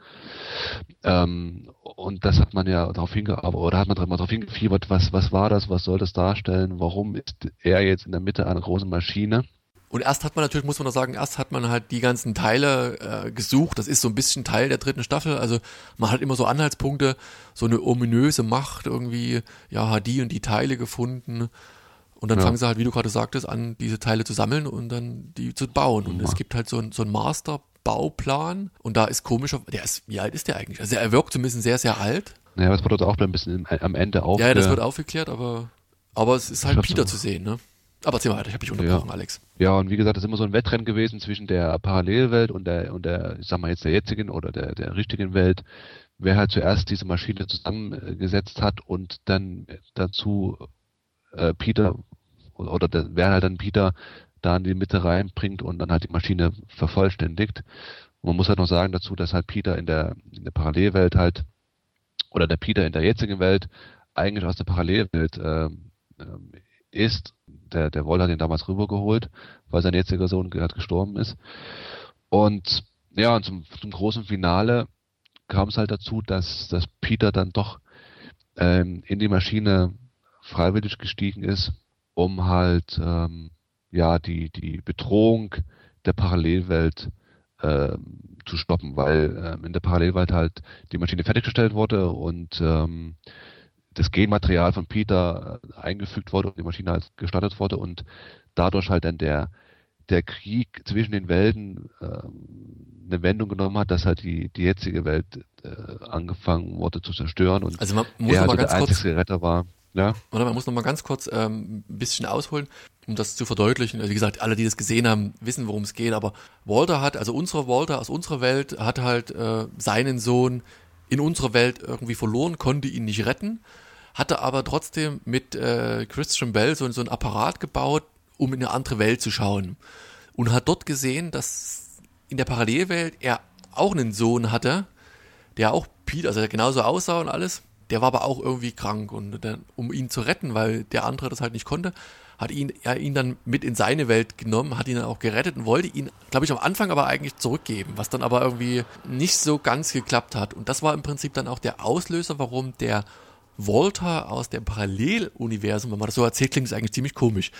Speaker 2: Und das hat man ja darauf hingefiebert, was war das, was soll das darstellen, warum ist er jetzt in der Mitte einer großen Maschine?
Speaker 1: Und erst hat man natürlich, muss man noch sagen, halt die ganzen Teile gesucht. Das ist so ein bisschen Teil der 3. Staffel. Also man hat immer so Anhaltspunkte, so eine ominöse Macht irgendwie, ja, hat die und die Teile gefunden. Und dann fangen sie halt, wie du gerade sagtest, an, diese Teile zu sammeln und dann die zu bauen. Und es gibt halt so einen Masterbauplan. Und da ist komischer, wie alt ist der eigentlich? Also er wirkt zumindest sehr, sehr alt.
Speaker 2: Ja, das wird auch ein bisschen am Ende aufgeklärt.
Speaker 1: Ja, das wird aufgeklärt, aber es ist halt Peter zu sehen, ne? Aber erzähl mal weiter, ich habe dich unterbrochen, Alex.
Speaker 2: Ja, und wie gesagt, das ist immer so ein Wettrennen gewesen zwischen der Parallelwelt und der, ich sag mal jetzt der jetzigen oder der richtigen Welt, wer halt zuerst diese Maschine zusammengesetzt hat und dann dazu Peter oder wer halt dann Peter da in die Mitte reinbringt und dann halt die Maschine vervollständigt. Und man muss halt noch sagen dazu, dass halt Peter in der Parallelwelt halt oder der Peter in der jetzigen Welt eigentlich aus der Parallelwelt ist. Der Walt hat ihn damals rübergeholt, weil sein jetziger Sohn gerade gestorben ist. Und ja, und zum großen Finale kam es halt dazu, dass Peter dann doch in die Maschine freiwillig gestiegen ist, um halt die Bedrohung der Parallelwelt zu stoppen, weil in der Parallelwelt halt die Maschine fertiggestellt wurde und das Genmaterial von Peter eingefügt wurde und die Maschine halt gestartet wurde und dadurch halt dann der Krieg zwischen den Welten eine Wendung genommen hat, dass halt die jetzige Welt angefangen wurde zu zerstören und
Speaker 1: also man muss
Speaker 2: er
Speaker 1: noch mal
Speaker 2: halt
Speaker 1: ganz
Speaker 2: der
Speaker 1: kurz
Speaker 2: einzige Retter war. Ja?
Speaker 1: Oder man muss noch mal ganz kurz ein bisschen ausholen, um das zu verdeutlichen. Also wie gesagt, alle, die das gesehen haben, wissen, worum es geht, aber Walter aus unserer Welt hat halt seinen Sohn in unserer Welt irgendwie verloren, konnte ihn nicht retten, hatte aber trotzdem mit Christian Bale so einen Apparat gebaut, um in eine andere Welt zu schauen. Und hat dort gesehen, dass in der Parallelwelt er auch einen Sohn hatte, der auch Peter, also der genauso aussah und alles, der war aber auch irgendwie krank. Und um ihn zu retten, weil der andere das halt nicht konnte, hat er ihn dann mit in seine Welt genommen, hat ihn dann auch gerettet und wollte ihn, glaube ich, am Anfang aber eigentlich zurückgeben, was dann aber irgendwie nicht so ganz geklappt hat. Und das war im Prinzip dann auch der Auslöser, warum der Walter aus dem Paralleluniversum, wenn man das so erzählt, klingt es eigentlich ziemlich komisch,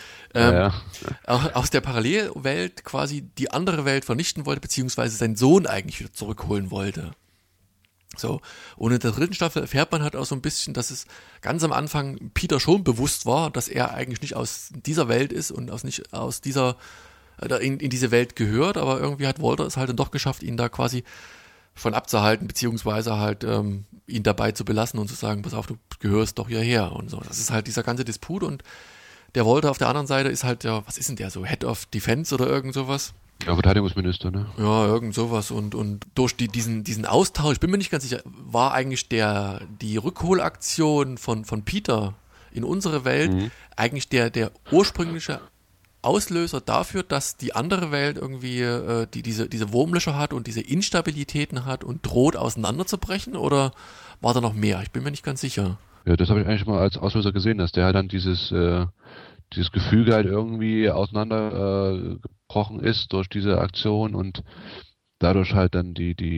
Speaker 1: aus der Parallelwelt quasi die andere Welt vernichten wollte, beziehungsweise seinen Sohn eigentlich wieder zurückholen wollte. So, und in der 3. Staffel erfährt man halt auch so ein bisschen, dass es ganz am Anfang Peter schon bewusst war, dass er eigentlich nicht aus dieser Welt ist und nicht aus dieser, in diese Welt gehört, aber irgendwie hat Walter es halt dann doch geschafft, ihn da quasi von abzuhalten, beziehungsweise halt ihn dabei zu belassen und zu sagen, pass auf, du gehörst doch hierher und so. Das ist halt dieser ganze Disput und der Walter auf der anderen Seite ist halt was ist denn der, so Head of Defense oder irgend sowas?
Speaker 2: Ja, Verteidigungsminister, ne?
Speaker 1: Ja, irgend sowas und durch diesen Austausch, ich bin mir nicht ganz sicher, war eigentlich die Rückholaktion von Peter in unsere Welt eigentlich der ursprüngliche Auslöser dafür, dass die andere Welt irgendwie diese Wurmlöcher hat und diese Instabilitäten hat und droht auseinanderzubrechen, oder war da noch mehr? Ich bin mir nicht ganz sicher.
Speaker 2: Ja, das habe ich eigentlich mal als Auslöser gesehen, dass der halt dann dieses Gefüge halt irgendwie auseinandergebrochen ist durch diese Aktion und dadurch halt dann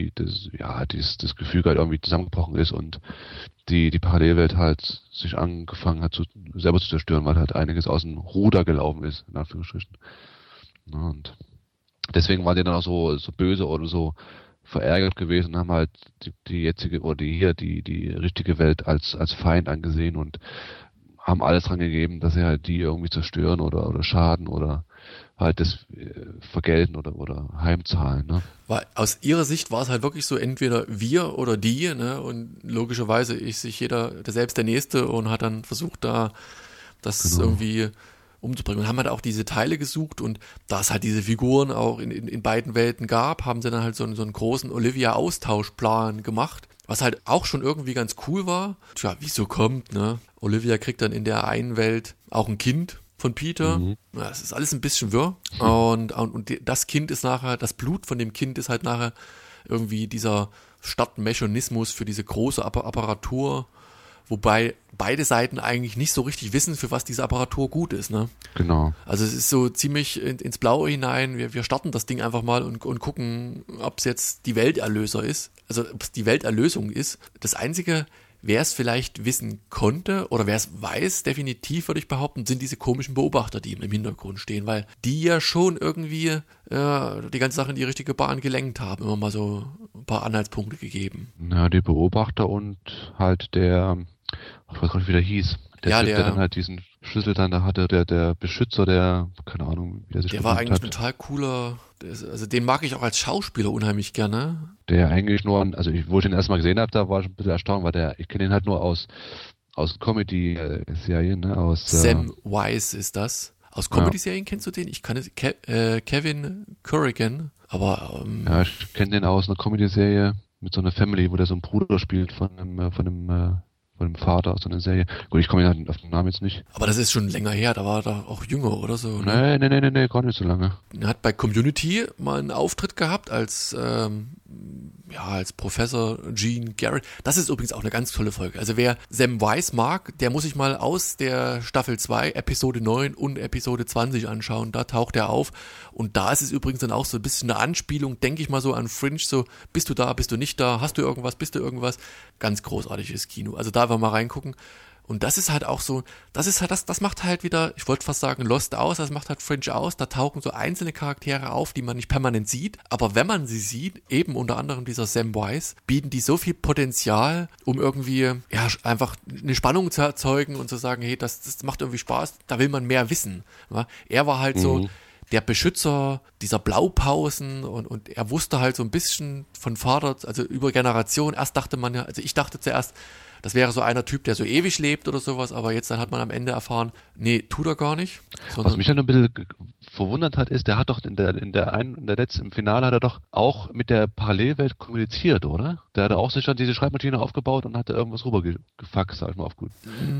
Speaker 2: das Gefüge halt irgendwie zusammengebrochen ist und die Parallelwelt halt sich angefangen hat selber zu zerstören, weil halt einiges aus dem Ruder gelaufen ist, in Anführungsstrichen. Ja, und deswegen waren die dann auch so böse oder so verärgert gewesen und haben halt die jetzige oder die richtige Welt als Feind angesehen und haben alles dran gegeben, dass sie halt die irgendwie zerstören oder schaden oder halt das vergelten oder heimzahlen. Ne?
Speaker 1: Weil aus ihrer Sicht war es halt wirklich so, entweder wir oder die, ne? Und logischerweise ist sich jeder selbst der Nächste und hat dann versucht, da das irgendwie umzubringen. Und haben halt auch diese Teile gesucht und da es halt diese Figuren auch in beiden Welten gab, haben sie dann halt so einen großen Olivia-Austauschplan gemacht, was halt auch schon irgendwie ganz cool war. Tja, wie so kommt, ne? Olivia kriegt dann in der einen Welt auch ein Kind von Peter. Ja, es ist alles ein bisschen wirr. Und das Kind ist nachher, das Blut von dem Kind ist halt nachher irgendwie dieser Startmechanismus für diese große Apparatur, wobei beide Seiten eigentlich nicht so richtig wissen, für was diese Apparatur gut ist, ne?
Speaker 2: Genau.
Speaker 1: Also es ist so ziemlich ins Blaue hinein, wir starten das Ding einfach mal und gucken, ob es jetzt die Welterlöser ist, also ob es die Welterlösung ist. Das Einzige, wer es vielleicht wissen konnte oder wer es weiß, definitiv würde ich behaupten, sind diese komischen Beobachter, die im Hintergrund stehen, weil die ja schon irgendwie die ganze Sache in die richtige Bahn gelenkt haben, immer mal so ein paar Anhaltspunkte gegeben.
Speaker 2: Ja, die Beobachter und halt ich weiß gar nicht, wie der hieß. Der dann halt diesen Schlüssel dann da hatte, der Beschützer, keine Ahnung, wie der sich
Speaker 1: Der war eigentlich
Speaker 2: hat.
Speaker 1: total cooler, also den mag ich auch als Schauspieler unheimlich gerne.
Speaker 2: Der eigentlich wo ich den erstmal gesehen habe, da war ich ein bisschen erstaunt, weil ich kenne ihn halt nur aus Comedy-Serien, ne?
Speaker 1: Sam Wise ist das. Aus Comedy-Serien kennst du den? Ich kann es, Kevin Corrigan, aber
Speaker 2: ja, ich kenne den aus einer Comedy-Serie mit so einer Family, wo der so einen Bruder spielt von einem Vater aus so einer Serie. Gut, ich komme auf den Namen jetzt nicht.
Speaker 1: Aber das ist schon länger her, da war er auch jünger oder so. Ne?
Speaker 2: Nee, gar nicht so lange.
Speaker 1: Er hat bei Community mal einen Auftritt gehabt als Professor Gene Garrett. Das ist übrigens auch eine ganz tolle Folge. Also wer Sam Wise mag, der muss sich mal aus der Staffel 2, Episode 9 und Episode 20 anschauen. Da taucht er auf. Und da ist es übrigens dann auch so ein bisschen eine Anspielung, denke ich mal so an Fringe, so bist du da, bist du nicht da, hast du irgendwas, bist du irgendwas. Ganz großartiges Kino. Also da mal reingucken. Und das ist halt auch so, das macht halt wieder, ich wollte fast sagen Lost aus, das macht halt Fringe aus, da tauchen so einzelne Charaktere auf, die man nicht permanent sieht, aber wenn man sie sieht, eben unter anderem dieser Sam Wise, bieten die so viel Potenzial, um irgendwie, einfach eine Spannung zu erzeugen und zu sagen, hey, das macht irgendwie Spaß, da will man mehr wissen. Ja? Er war halt so der Beschützer dieser Blaupausen und er wusste halt so ein bisschen von Vater, also über Generationen, ich dachte zuerst, das wäre so einer Typ, der so ewig lebt oder sowas, aber jetzt dann hat man am Ende erfahren, nee, tut er gar nicht.
Speaker 2: Was mich dann ein bisschen verwundert hat, ist, der hat doch im Finale hat er doch auch mit der Parallelwelt kommuniziert, oder? Der hatte auch sich dann diese Schreibmaschine aufgebaut und hatte irgendwas rübergefaxt, sag ich mal auf gut.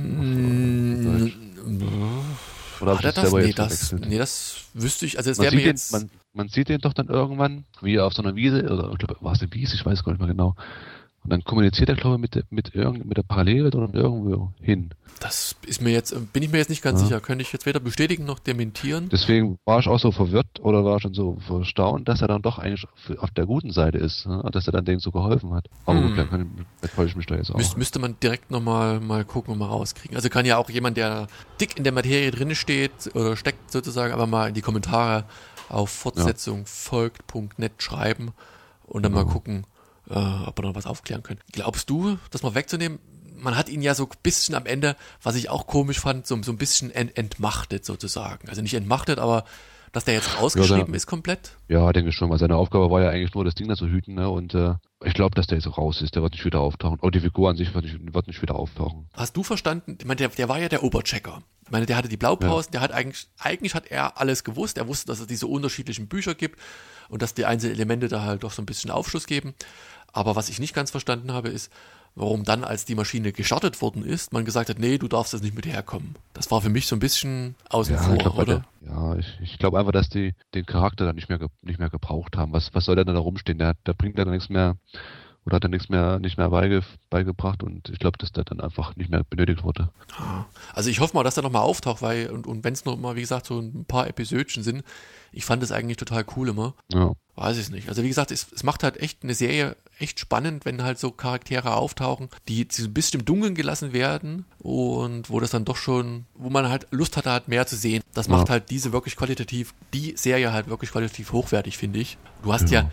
Speaker 2: Oder
Speaker 1: hat er das? Nee, das wüsste ich, also es wäre mir jetzt...
Speaker 2: Man sieht den doch dann irgendwann, wie er auf so einer Wiese, oder ich glaube, war es eine Wiese, ich weiß gar nicht mehr genau. Und dann kommuniziert er, glaube ich, mit der Parallelwelt oder irgendwo hin.
Speaker 1: Das bin ich mir jetzt nicht ganz sicher. Könnte ich jetzt weder bestätigen noch dementieren.
Speaker 2: Deswegen war ich auch so verwirrt oder war schon so erstaunt, dass er dann doch eigentlich auf der guten Seite ist, ne? Dass er dann denen so geholfen hat. Aber gut, dann freue ich mich da jetzt auch.
Speaker 1: Müsste man direkt nochmal gucken und mal rauskriegen. Also kann ja auch jemand, der dick in der Materie drin steht oder steckt sozusagen, aber mal in die Kommentare auf fortsetzungfolgt.net schreiben und dann mal gucken, ob wir noch was aufklären können. Glaubst du, das mal wegzunehmen? Man hat ihn ja so ein bisschen am Ende, was ich auch komisch fand, so ein bisschen entmachtet sozusagen. Also nicht entmachtet, aber dass der jetzt rausgeschrieben ist komplett?
Speaker 2: Ja, denke ich schon, weil seine Aufgabe war ja eigentlich nur, das Ding da zu hüten, ne? Und ich glaube, dass der jetzt auch raus ist, der wird nicht wieder auftauchen. Auch die Figur an sich wird nicht wieder auftauchen.
Speaker 1: Hast du verstanden? Ich meine, der war ja der Oberchecker. Ich meine, der hatte die Blaupausen, der hat eigentlich hat er alles gewusst. Er wusste, dass es diese unterschiedlichen Bücher gibt und dass die einzelnen Elemente da halt doch so ein bisschen Aufschluss geben. Aber was ich nicht ganz verstanden habe, ist, warum dann, als die Maschine gestartet worden ist, man gesagt hat, nee, du darfst jetzt nicht mit herkommen. Das war für mich so ein bisschen außen vor, oder?
Speaker 2: Ich glaube einfach, dass die den Charakter dann nicht mehr gebraucht haben. Was soll der denn da rumstehen? Der bringt dann nichts mehr oder hat er nicht mehr beigebracht und ich glaube, dass der dann einfach nicht mehr benötigt wurde.
Speaker 1: Also ich hoffe mal, dass der nochmal auftaucht, weil und wenn es noch mal, wie gesagt, so ein paar Episödchen sind, ich fand das eigentlich total cool immer.
Speaker 2: Ja.
Speaker 1: Weiß ich nicht. Also wie gesagt, es macht halt echt eine Serie echt spannend, wenn halt so Charaktere auftauchen, die so ein bisschen im Dunkeln gelassen werden und wo das dann doch schon, wo man halt Lust hatte, halt mehr zu sehen. Das macht halt die Serie halt wirklich qualitativ hochwertig, finde ich. Du hast ja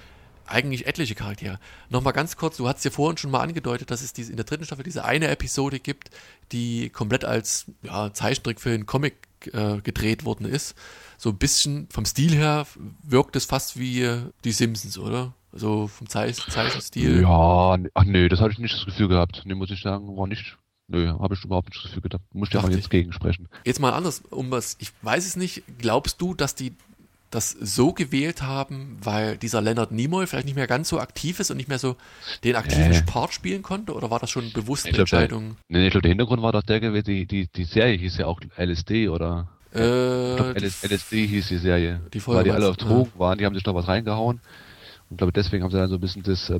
Speaker 1: eigentlich etliche Charaktere. Nochmal ganz kurz, du hast ja vorhin schon mal angedeutet, dass es in der 3. Staffel diese eine Episode gibt, die komplett als Zeichentrick für einen Comic gedreht worden ist. So ein bisschen vom Stil her wirkt es fast wie die Simpsons, oder? So vom Zeichenstil.
Speaker 2: Ja, ach nee, das hatte ich nicht das Gefühl gehabt. Nee, muss ich sagen, war nicht. Nö, habe ich überhaupt nicht das Gefühl gehabt. Muss ich ja mal jetzt gegensprechen.
Speaker 1: Jetzt mal anders, ich weiß es nicht, glaubst du, dass die das so gewählt haben, weil dieser Leonard Nimoy vielleicht nicht mehr ganz so aktiv ist und nicht mehr so den aktiven Part spielen konnte? Oder war das schon bewusst eine Entscheidung?
Speaker 2: Ich glaube, der Hintergrund war doch der gewesen, die Serie hieß ja auch LSD, oder? Ich glaube, LSD hieß die Serie.
Speaker 1: Die Folge,
Speaker 2: weil die alle auf Drogen waren, die haben sich da was reingehauen. Und ich glaube, deswegen haben sie dann so ein bisschen das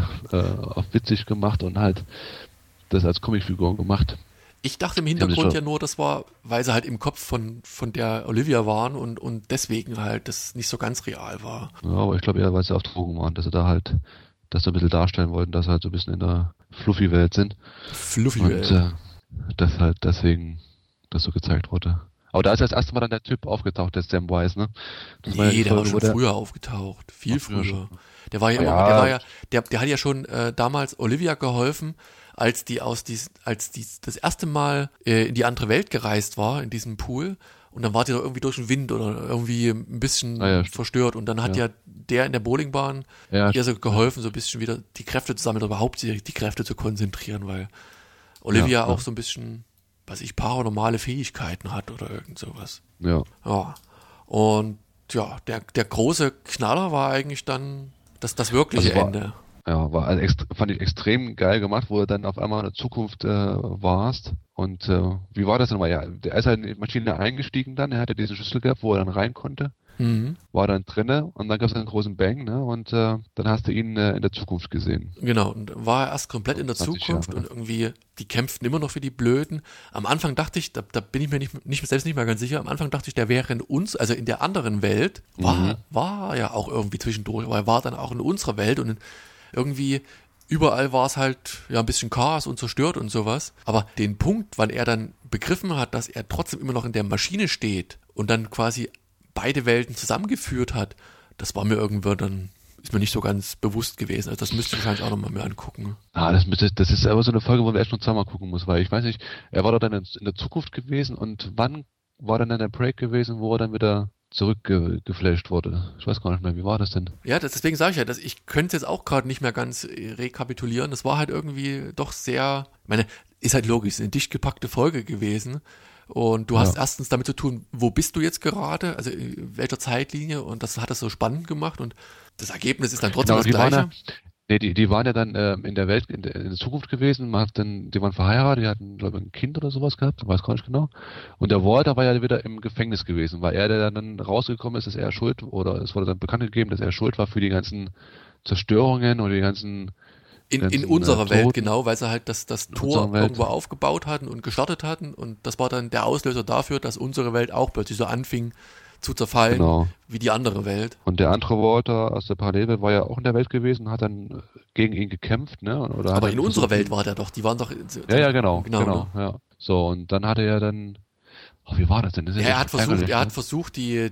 Speaker 2: auf witzig gemacht und halt das als Comicfigur gemacht.
Speaker 1: Ich dachte im Hintergrund ja nur, das war, weil sie halt im Kopf von der Olivia waren und deswegen halt das nicht so ganz real war.
Speaker 2: Ja, aber ich glaube eher, weil sie auf Drogen waren, dass sie da halt das so ein bisschen darstellen wollten, dass sie halt so ein bisschen in der Fluffy-Welt sind.
Speaker 1: Fluffy-Welt.
Speaker 2: Und dass halt deswegen das so gezeigt wurde. Aber da ist das erste Mal dann der Typ aufgetaucht, der Samwise, ne? Das war
Speaker 1: der war schon früher aufgetaucht. Viel früher. Der war ja immer, der hat ja schon damals Olivia geholfen, als die das erste Mal in die andere Welt gereist war, in diesem Pool. Und dann war die doch irgendwie durch den Wind oder irgendwie ein bisschen verstört. Und dann hat der in der Bowlingbahn ihr so geholfen, so ein bisschen wieder die Kräfte zu sammeln oder überhaupt die Kräfte zu konzentrieren, weil Olivia auch so ein bisschen, paranormale Fähigkeiten hat oder irgend sowas.
Speaker 2: Ja.
Speaker 1: Ja. Und ja, der große Knaller war eigentlich dann das wirkliche Ende.
Speaker 2: Ja, fand ich extrem geil gemacht, wo du dann auf einmal in der Zukunft warst. Und wie war das denn mal? Ja, der ist halt in die Maschine eingestiegen dann, er hatte diesen Schlüssel gehabt, wo er dann rein konnte.
Speaker 1: Mhm.
Speaker 2: War dann drinne und dann gab es einen großen Bang, ne? Und dann hast du ihn in der Zukunft gesehen.
Speaker 1: Genau, und war er erst komplett in der Zukunft und irgendwie, die kämpften immer noch für die Blöden. Am Anfang dachte ich, da bin ich mir selbst nicht mehr ganz sicher, am Anfang dachte ich, der wäre in uns, also in der anderen Welt, war ja auch irgendwie zwischendurch, aber er war dann auch in unserer Welt und irgendwie überall war es halt ein bisschen Chaos und zerstört und sowas. Aber den Punkt, wann er dann begriffen hat, dass er trotzdem immer noch in der Maschine steht und dann quasi beide Welten zusammengeführt hat, das war mir irgendwann dann, ist mir nicht so ganz bewusst gewesen. Also das müsste ich wahrscheinlich auch nochmal mehr angucken.
Speaker 2: Das ist aber so eine Folge, wo man echt noch zweimal gucken muss, weil ich weiß nicht, er war doch dann in der Zukunft gewesen und wann war dann der Break gewesen, wo er dann wieder zurückgeflasht wurde. Ich weiß gar nicht mehr, wie war das denn?
Speaker 1: Ja, deswegen sage ich ja, ich könnte es jetzt auch gerade nicht mehr ganz rekapitulieren. Das war halt irgendwie doch sehr, ist halt logisch, eine dicht gepackte Folge gewesen. Und du hast erstens damit zu tun, wo bist du jetzt gerade, also in welcher Zeitlinie, und das hat es so spannend gemacht und das Ergebnis ist dann trotzdem das Gleiche.
Speaker 2: Die waren ja dann in der Welt, in der Zukunft gewesen, die waren verheiratet, die hatten, glaube ich, ein Kind oder sowas gehabt, weiß gar nicht genau. Und der Walter war ja wieder im Gefängnis gewesen, weil der dann rausgekommen ist, dass er schuld, oder es wurde dann bekannt gegeben, dass er schuld war für die ganzen Zerstörungen oder die ganzen
Speaker 1: in unserer Welt, genau, weil sie halt das Tor irgendwo aufgebaut hatten und gestartet hatten und das war dann der Auslöser dafür, dass unsere Welt auch plötzlich so anfing zu zerfallen, wie die andere Welt.
Speaker 2: Und der andere Walter aus der Parallelwelt war ja auch in der Welt gewesen, hat dann gegen ihn gekämpft, ne?
Speaker 1: Aber in unserer Welt war der doch, die waren doch...
Speaker 2: Genau, ne? Ja. So, und dann hatte er dann... wie war das denn?
Speaker 1: Er hat versucht, die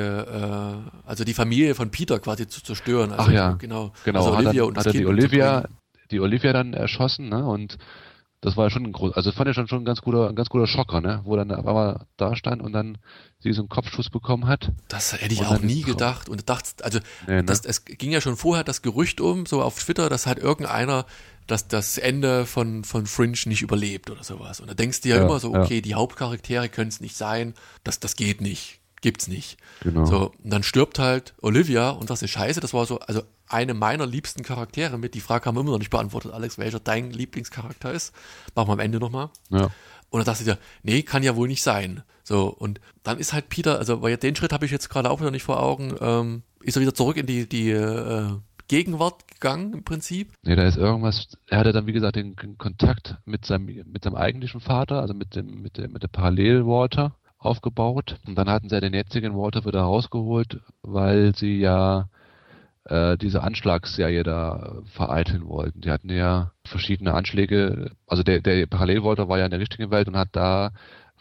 Speaker 1: Familie von Peter quasi zu zerstören. Also, genau.
Speaker 2: Also Olivia und das Kind. Die Olivia dann erschossen, ne? Und das war ja schon fand ich schon ein ganz guter Schocker, ne? Wo dann auf einmal da stand und dann sie so einen Kopfschuss bekommen hat.
Speaker 1: Das hätte ich auch nie gedacht. Und es ging ja schon vorher das Gerücht so auf Twitter, dass halt irgendeiner das Ende von Fringe nicht überlebt oder sowas. Und da denkst du ja immer so, okay, die Hauptcharaktere können es nicht sein, das geht nicht. Gibt's nicht.
Speaker 2: Genau.
Speaker 1: So, und dann stirbt halt Olivia und das ist scheiße, das war so, also eine meiner liebsten Charaktere mit. Die Frage haben wir immer noch nicht beantwortet, Alex, welcher dein Lieblingscharakter ist. Machen wir am Ende nochmal.
Speaker 2: Ja.
Speaker 1: Und dann dachte ich dir, nee, kann ja wohl nicht sein. So, und dann ist halt Peter, also weil den Schritt habe ich jetzt gerade auch wieder nicht vor Augen, ist er wieder zurück in die Gegenwart gegangen im Prinzip.
Speaker 2: Nee, da ist irgendwas, er hatte dann wie gesagt den Kontakt mit seinem eigentlichen Vater, also mit der Parallel-Walter aufgebaut. Und dann hatten sie den jetzigen Walter wieder rausgeholt, weil sie ja diese Anschlagsserie da vereiteln wollten. Die hatten ja verschiedene Anschläge, also der Parallel-Walter war ja in der richtigen Welt und hat da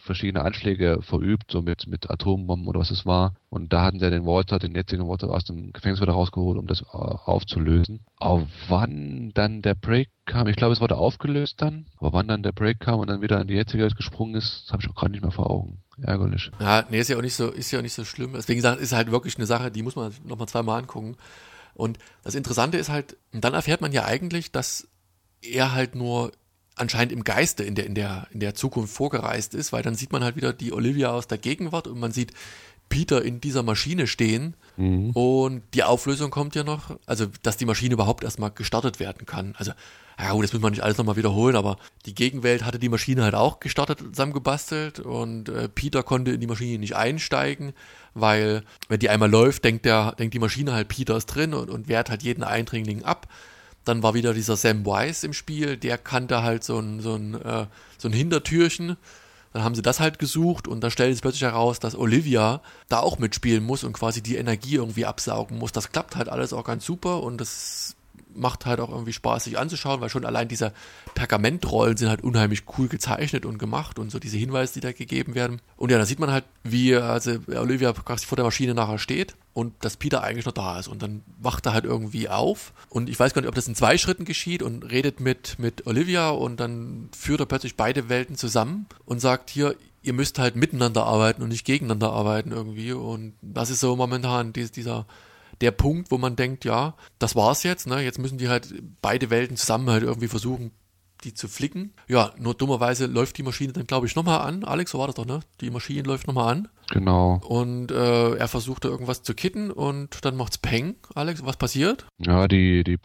Speaker 2: verschiedene Anschläge verübt, so mit Atombomben oder was es war. Und da hatten sie ja den jetzigen Walter aus dem Gefängnis wieder rausgeholt, um das aufzulösen. Aber wann dann der Break kam, ich glaube, es wurde aufgelöst dann, aber wann dann der Break kam und dann wieder in die jetzige Welt gesprungen ist, das habe ich auch gerade nicht mehr vor Augen. Ärgerlich.
Speaker 1: Ja, nee, ist ja auch nicht so schlimm. Deswegen ist halt wirklich eine Sache, die muss man nochmal zweimal angucken. Und das Interessante ist halt, dann erfährt man ja eigentlich, dass er halt nur anscheinend im Geiste in der Zukunft vorgereist ist, weil dann sieht man halt wieder die Olivia aus der Gegenwart und man sieht Peter in dieser Maschine stehen und die Auflösung kommt ja noch, also dass die Maschine überhaupt erstmal gestartet werden kann. Also, ja gut, das muss man nicht alles nochmal wiederholen, aber die Gegenwelt hatte die Maschine halt auch gestartet, zusammengebastelt und Peter konnte in die Maschine nicht einsteigen, weil wenn die einmal läuft, denkt die Maschine halt, Peter ist drin und wehrt halt jeden Eindringling ab. Dann war wieder dieser Sam Wise im Spiel, der kannte halt so ein Hintertürchen. Dann haben sie das halt gesucht und da stellt es plötzlich heraus, dass Olivia da auch mitspielen muss und quasi die Energie irgendwie absaugen muss. Das klappt halt alles auch ganz super und das macht halt auch irgendwie Spaß, sich anzuschauen, weil schon allein diese Pergamentrollen sind halt unheimlich cool gezeichnet und gemacht und so diese Hinweise, die da gegeben werden. Und ja, da sieht man halt, wie Olivia quasi vor der Maschine nachher steht und dass Peter eigentlich noch da ist. Und dann wacht er halt irgendwie auf und ich weiß gar nicht, ob das in 2 Schritten geschieht und redet mit Olivia und dann führt er plötzlich beide Welten zusammen und sagt hier, ihr müsst halt miteinander arbeiten und nicht gegeneinander arbeiten irgendwie. Und das ist so momentan der Punkt, wo man denkt, ja, das war's jetzt, ne? Jetzt müssen die halt beide Welten zusammen halt irgendwie versuchen, die zu flicken. Ja, nur dummerweise läuft die Maschine dann, glaube ich, nochmal an. Alex, so war das doch, ne? Die Maschine läuft nochmal an.
Speaker 2: Genau.
Speaker 1: Und er versucht da irgendwas zu kitten und dann macht's Peng. Alex, was passiert?
Speaker 2: Ja, der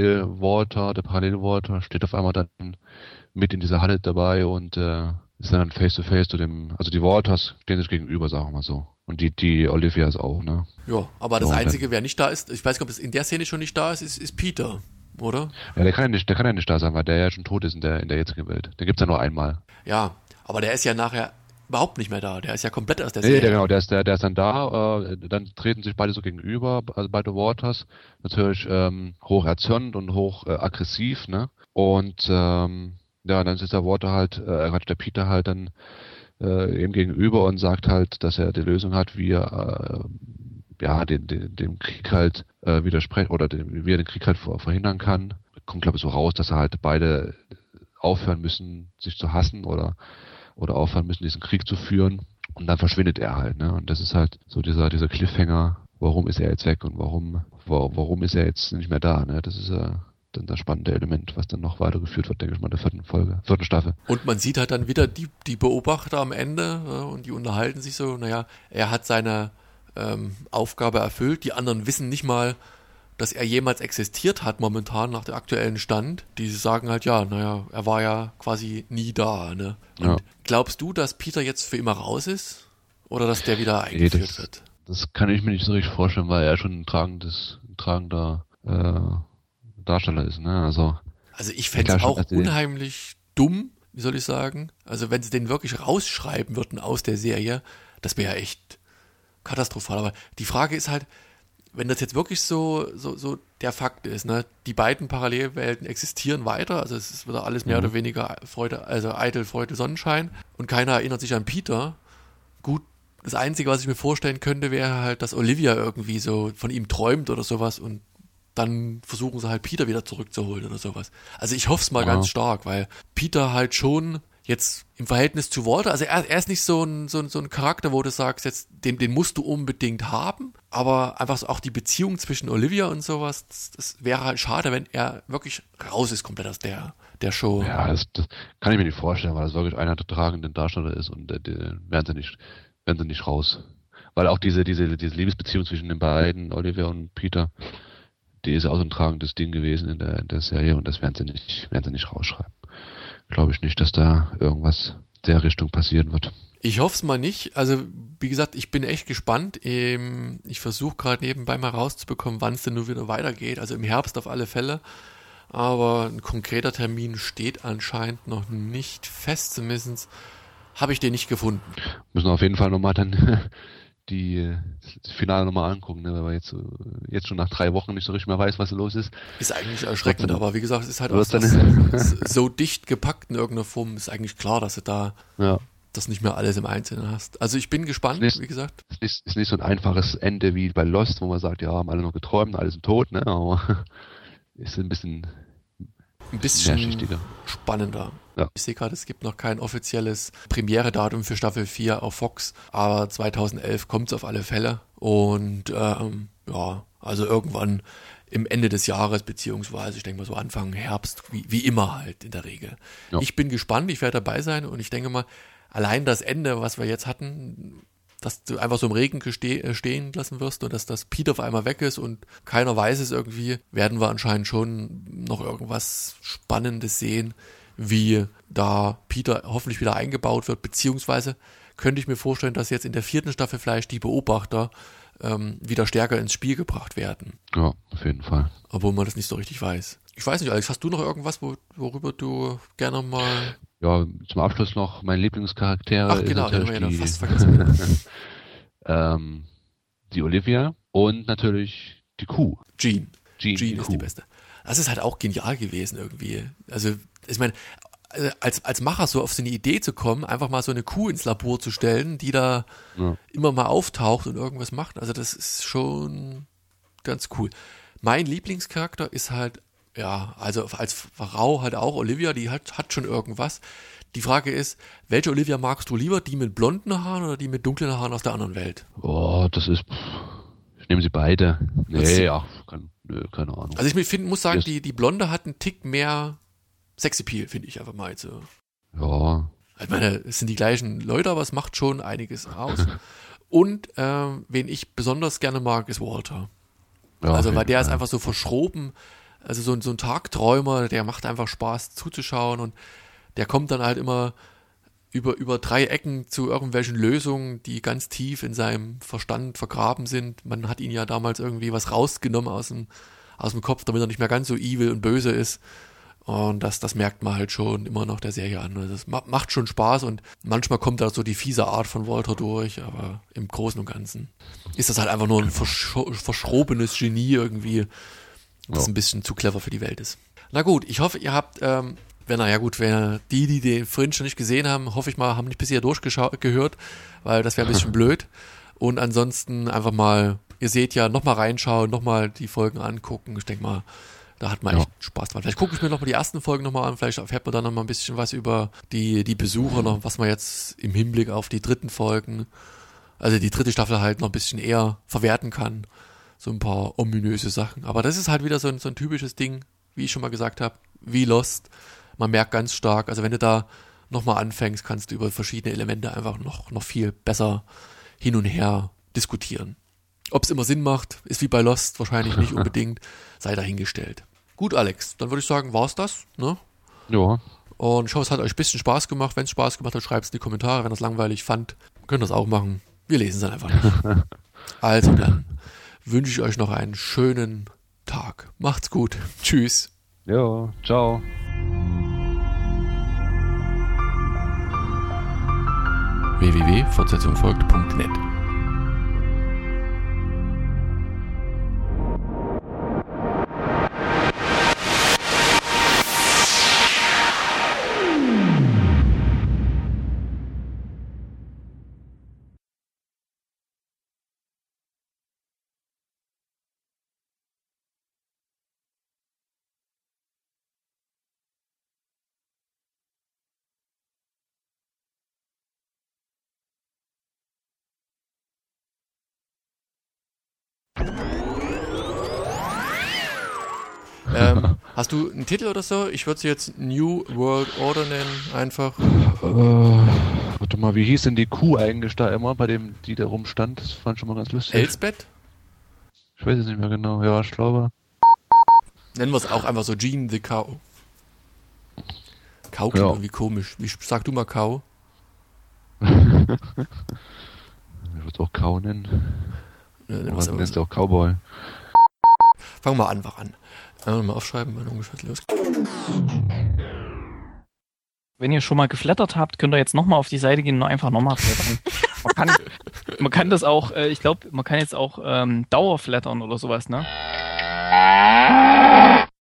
Speaker 2: Parallelwalter steht auf einmal dann mit in dieser Halle dabei und ist dann face to face zu dem, also die Walters stehen sich gegenüber, sagen wir mal so. Und die Olivia ist auch, ne?
Speaker 1: Ja, aber das Einzige, wer nicht da ist, ich weiß nicht, ob es in der Szene schon nicht da ist Peter, oder?
Speaker 2: Ja, der kann ja nicht da sein, weil der ja schon tot ist in der jetzigen Welt. Den gibt's ja nur einmal.
Speaker 1: Ja, aber der ist ja nachher überhaupt nicht mehr da. Der ist ja komplett aus der Serie.
Speaker 2: Nee, genau, der ist dann da, dann treten sich beide so gegenüber, also beide Waters, natürlich hoch erzürnt und hoch aggressiv, ne? Und ja, dann ist der Water halt, der Peter halt dann ihm gegenüber und sagt halt, dass er die Lösung hat, wie er dem Krieg halt widersprechen oder wie er den Krieg halt verhindern kann. Kommt, glaube ich, so raus, dass er halt beide aufhören müssen, sich zu hassen oder aufhören müssen, diesen Krieg zu führen. Und dann verschwindet er halt, ne? Und das ist halt so dieser Cliffhanger, warum ist er jetzt weg und warum ist er jetzt nicht mehr da, ne? Das ist dann das spannende Element, was dann noch weitergeführt wird, denke ich mal, in der 4. Staffel.
Speaker 1: Und man sieht halt dann wieder die Beobachter am Ende und die unterhalten sich so, naja, er hat seine Aufgabe erfüllt, die anderen wissen nicht mal, dass er jemals existiert hat momentan nach dem aktuellen Stand. Die sagen halt, ja, naja, er war ja quasi nie da, ne? Und glaubst du, dass Peter jetzt für immer raus ist? Oder dass der wieder eingeführt wird?
Speaker 2: Das kann ich mir nicht so richtig vorstellen, weil er schon ein tragender Darsteller ist, ne? Also
Speaker 1: ich fände es auch unheimlich dumm, wie soll ich sagen? Also wenn sie den wirklich rausschreiben würden aus der Serie, das wäre ja echt katastrophal. Aber die Frage ist halt, wenn das jetzt wirklich so der Fakt ist, ne, die beiden Parallelwelten existieren weiter, also es ist wieder alles mehr oder weniger Freude, also eitel Freude, Sonnenschein und keiner erinnert sich an Peter. Gut, das Einzige, was ich mir vorstellen könnte, wäre halt, dass Olivia irgendwie so von ihm träumt oder sowas und dann versuchen sie halt Peter wieder zurückzuholen oder sowas. Also ich hoffe es mal ganz stark, weil Peter halt schon jetzt im Verhältnis zu Walter, also er ist nicht so ein Charakter, wo du sagst, jetzt den musst du unbedingt haben, aber einfach so auch die Beziehung zwischen Olivia und sowas, das wäre halt schade, wenn er wirklich raus ist komplett aus der Show.
Speaker 2: Ja, das kann ich mir nicht vorstellen, weil das wirklich einer der tragenden Darsteller ist und werden sie nicht raus. Weil auch diese Liebesbeziehung zwischen den beiden, Olivia und Peter, die ist auch so ein tragendes Ding gewesen in der Serie und das werden sie nicht rausschreiben. Glaube ich nicht, dass da irgendwas der Richtung passieren wird.
Speaker 1: Ich hoffe es mal nicht. Also wie gesagt, ich bin echt gespannt. Ich versuche gerade nebenbei mal rauszubekommen, wann es denn nur wieder weitergeht. Also im Herbst auf alle Fälle. Aber ein konkreter Termin steht anscheinend noch nicht fest. Zumindest habe ich den nicht gefunden.
Speaker 2: Müssen wir auf jeden Fall nochmal dann das Finale nochmal angucken, ne? Weil man jetzt schon nach 3 Wochen nicht so richtig mehr weiß, was los ist.
Speaker 1: Ist eigentlich erschreckend, aber wie gesagt, es ist halt auch so dicht gepackt in irgendeiner Form. Ist eigentlich klar, dass sie da das nicht mehr alles im Einzelnen hast. Also ich bin gespannt, wie gesagt.
Speaker 2: Ist nicht so ein einfaches Ende wie bei Lost, wo man sagt, ja, haben alle noch geträumt, alle sind tot, ne? Aber ist ein bisschen
Speaker 1: spannender.
Speaker 2: Ja.
Speaker 1: Ich sehe gerade, es gibt noch kein offizielles Premiere-Datum für Staffel 4 auf Fox, aber 2011 kommt es auf alle Fälle. Und also irgendwann im Ende des Jahres, beziehungsweise ich denke mal so Anfang Herbst, wie immer halt in der Regel. Ja. Ich bin gespannt, ich werde dabei sein und ich denke mal, allein das Ende, was wir jetzt hatten, dass du einfach so im Regen stehen lassen wirst und dass das Peter auf einmal weg ist und keiner weiß es irgendwie, werden wir anscheinend schon noch irgendwas Spannendes sehen, wie da Peter hoffentlich wieder eingebaut wird, beziehungsweise könnte ich mir vorstellen, dass jetzt in der 4. Staffel vielleicht die Beobachter wieder stärker ins Spiel gebracht werden.
Speaker 2: Ja, auf jeden Fall.
Speaker 1: Obwohl man das nicht so richtig weiß. Ich weiß nicht, Alex, hast du noch irgendwas, worüber du gerne mal...
Speaker 2: Ja, zum Abschluss noch mein Lieblingscharakter.
Speaker 1: Ach genau, den haben wir ja fast vergessen.
Speaker 2: Die Olivia und natürlich die Kuh.
Speaker 1: Jean ist die Beste. Das ist halt auch genial gewesen irgendwie. Also, ich meine, als Macher so auf so eine Idee zu kommen, einfach mal so eine Kuh ins Labor zu stellen, die da immer mal auftaucht und irgendwas macht. Also das ist schon ganz cool. Mein Lieblingscharakter ist halt, ja, also als Frau halt auch Olivia, die hat schon irgendwas. Die Frage ist, welche Olivia magst du lieber? Die mit blonden Haaren oder die mit dunklen Haaren aus der anderen Welt?
Speaker 2: Oh, ich nehme sie beide. Keine Ahnung.
Speaker 1: Also ich muss sagen, die Blonde hat einen Tick mehr Sexappeal, finde ich einfach mal so.
Speaker 2: Ja.
Speaker 1: Ich meine, es sind die gleichen Leute, aber es macht schon einiges aus. Und wen ich besonders gerne mag, ist Walter. Ja, also weil der ist einfach so verschroben, also so ein Tagträumer, der macht einfach Spaß zuzuschauen und der kommt dann halt immer über 3 Ecken zu irgendwelchen Lösungen, die ganz tief in seinem Verstand vergraben sind. Man hat ihn ja damals irgendwie was rausgenommen aus dem Kopf, damit er nicht mehr ganz so evil und böse ist. Und das merkt man halt schon immer noch der Serie an. Das macht schon Spaß und manchmal kommt da so die fiese Art von Walter durch, aber im Großen und Ganzen ist das halt einfach nur ein verschrobenes Genie irgendwie, das ein bisschen zu clever für die Welt ist. Na gut, ich hoffe, ihr habt, wenn die den Fringe noch nicht gesehen haben, hoffe ich mal, haben nicht bisher durchgehört, weil das wäre ein bisschen blöd. Und ansonsten einfach mal, ihr seht ja, nochmal reinschauen, nochmal die Folgen angucken. Ich denke mal, da hat man echt Spaß dran. Vielleicht gucke ich mir nochmal die ersten Folgen nochmal an, vielleicht erfährt man dann nochmal ein bisschen was über die Besucher, noch was man jetzt im Hinblick auf die 3. Folgen, also die 3. Staffel halt noch ein bisschen eher verwerten kann. So ein paar ominöse Sachen. Aber das ist halt wieder so ein typisches Ding, wie ich schon mal gesagt habe, wie Lost. Man merkt ganz stark, also wenn du da nochmal anfängst, kannst du über verschiedene Elemente einfach noch viel besser hin und her diskutieren. Ob es immer Sinn macht, ist wie bei Lost wahrscheinlich nicht unbedingt, sei dahingestellt. Gut, Alex, dann würde ich sagen, war's das, ne?
Speaker 2: Ja.
Speaker 1: Und ich hoffe, es hat euch ein bisschen Spaß gemacht. Wenn es Spaß gemacht hat, schreibt es in die Kommentare. Wenn ihr es langweilig fand, könnt ihr es auch machen. Wir lesen es dann einfach nicht. Also dann wünsche ich euch noch einen schönen Tag. Macht's gut. Tschüss.
Speaker 2: Ja, ciao.
Speaker 1: www.fortsetzungfolgt.net Hast du einen Titel oder so? Ich würde sie jetzt New World Order nennen, einfach.
Speaker 2: Warte mal, wie hieß denn die Kuh eigentlich da immer, bei dem die da rumstand? Das fand ich schon mal ganz lustig.
Speaker 1: Elsbeth?
Speaker 2: Ich weiß es nicht mehr genau. Ja, ich glaube.
Speaker 1: Nennen wir es auch einfach so Jean the Cow. Cow klingt irgendwie komisch. Wie sag du mal Cow?
Speaker 2: Ich würde es auch Cow nennen.
Speaker 1: Ja,
Speaker 2: was nennst du auch Cowboy?
Speaker 1: Fangen wir einfach an. Mal aufschreiben, wann ungefähr los.
Speaker 3: Wenn ihr schon mal geflattert habt, könnt ihr jetzt nochmal auf die Seite gehen und einfach nochmal flattern. Man kann das auch, ich glaube, man kann jetzt auch Dauerflattern oder sowas, ne?